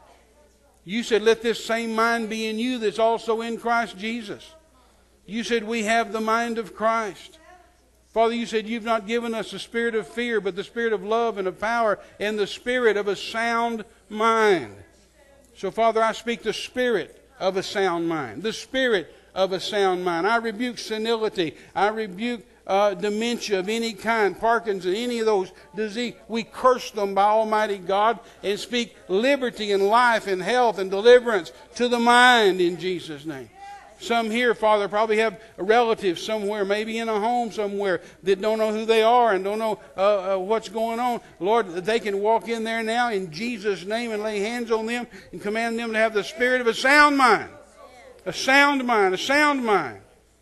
You said, let this same mind be in you that's also in Christ Jesus. You said we have the mind of Christ. Father, you said you've not given us a spirit of fear, but the spirit of love and of power and the spirit of a sound mind. So, Father, I speak the spirit of a sound mind. The spirit of a sound mind. I rebuke senility. I rebuke dementia of any kind, Parkinson's, any of those diseases. We curse them by Almighty God and speak liberty and life and health and deliverance to the mind in Jesus' name. Some here, Father, probably have relatives somewhere, maybe in a home somewhere, that don't know who they are and don't know what's going on. Lord, they can walk in there now in Jesus' name and lay hands on them and command them to have the spirit of a sound mind. A sound mind, a sound mind.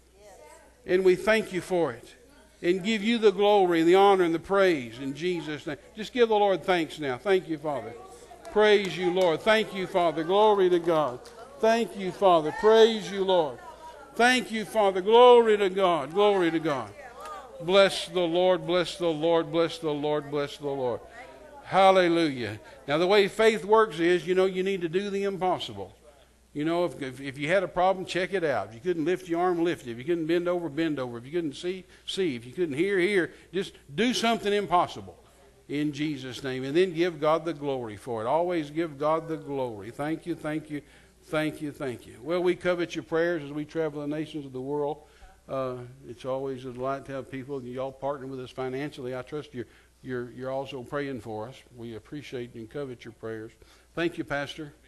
And we thank you for it. And give you the glory, the honor, and the praise in Jesus' name. Just give the Lord thanks now. Thank you, Father. Praise you, Lord. Thank you, Father. Glory to God. Thank you, Father. Praise you, Lord. Thank you, Father. Glory to God. Glory to God. Bless the Lord. Bless the Lord. Bless the Lord. Bless the Lord. Hallelujah. Now, the way faith works is, you need to do the impossible. If you had a problem, check it out. If you couldn't lift your arm, lift it. If you couldn't bend over, bend over. If you couldn't see. If you couldn't hear. Just do something impossible in Jesus' name. And then give God the glory for it. Always give God the glory. Thank you, thank you, thank you, thank you. Well, we covet your prayers as we travel the nations of the world. It's always a delight to have people. Y'all partner with us financially. I trust you're also praying for us. We appreciate and covet your prayers. Thank you, Pastor.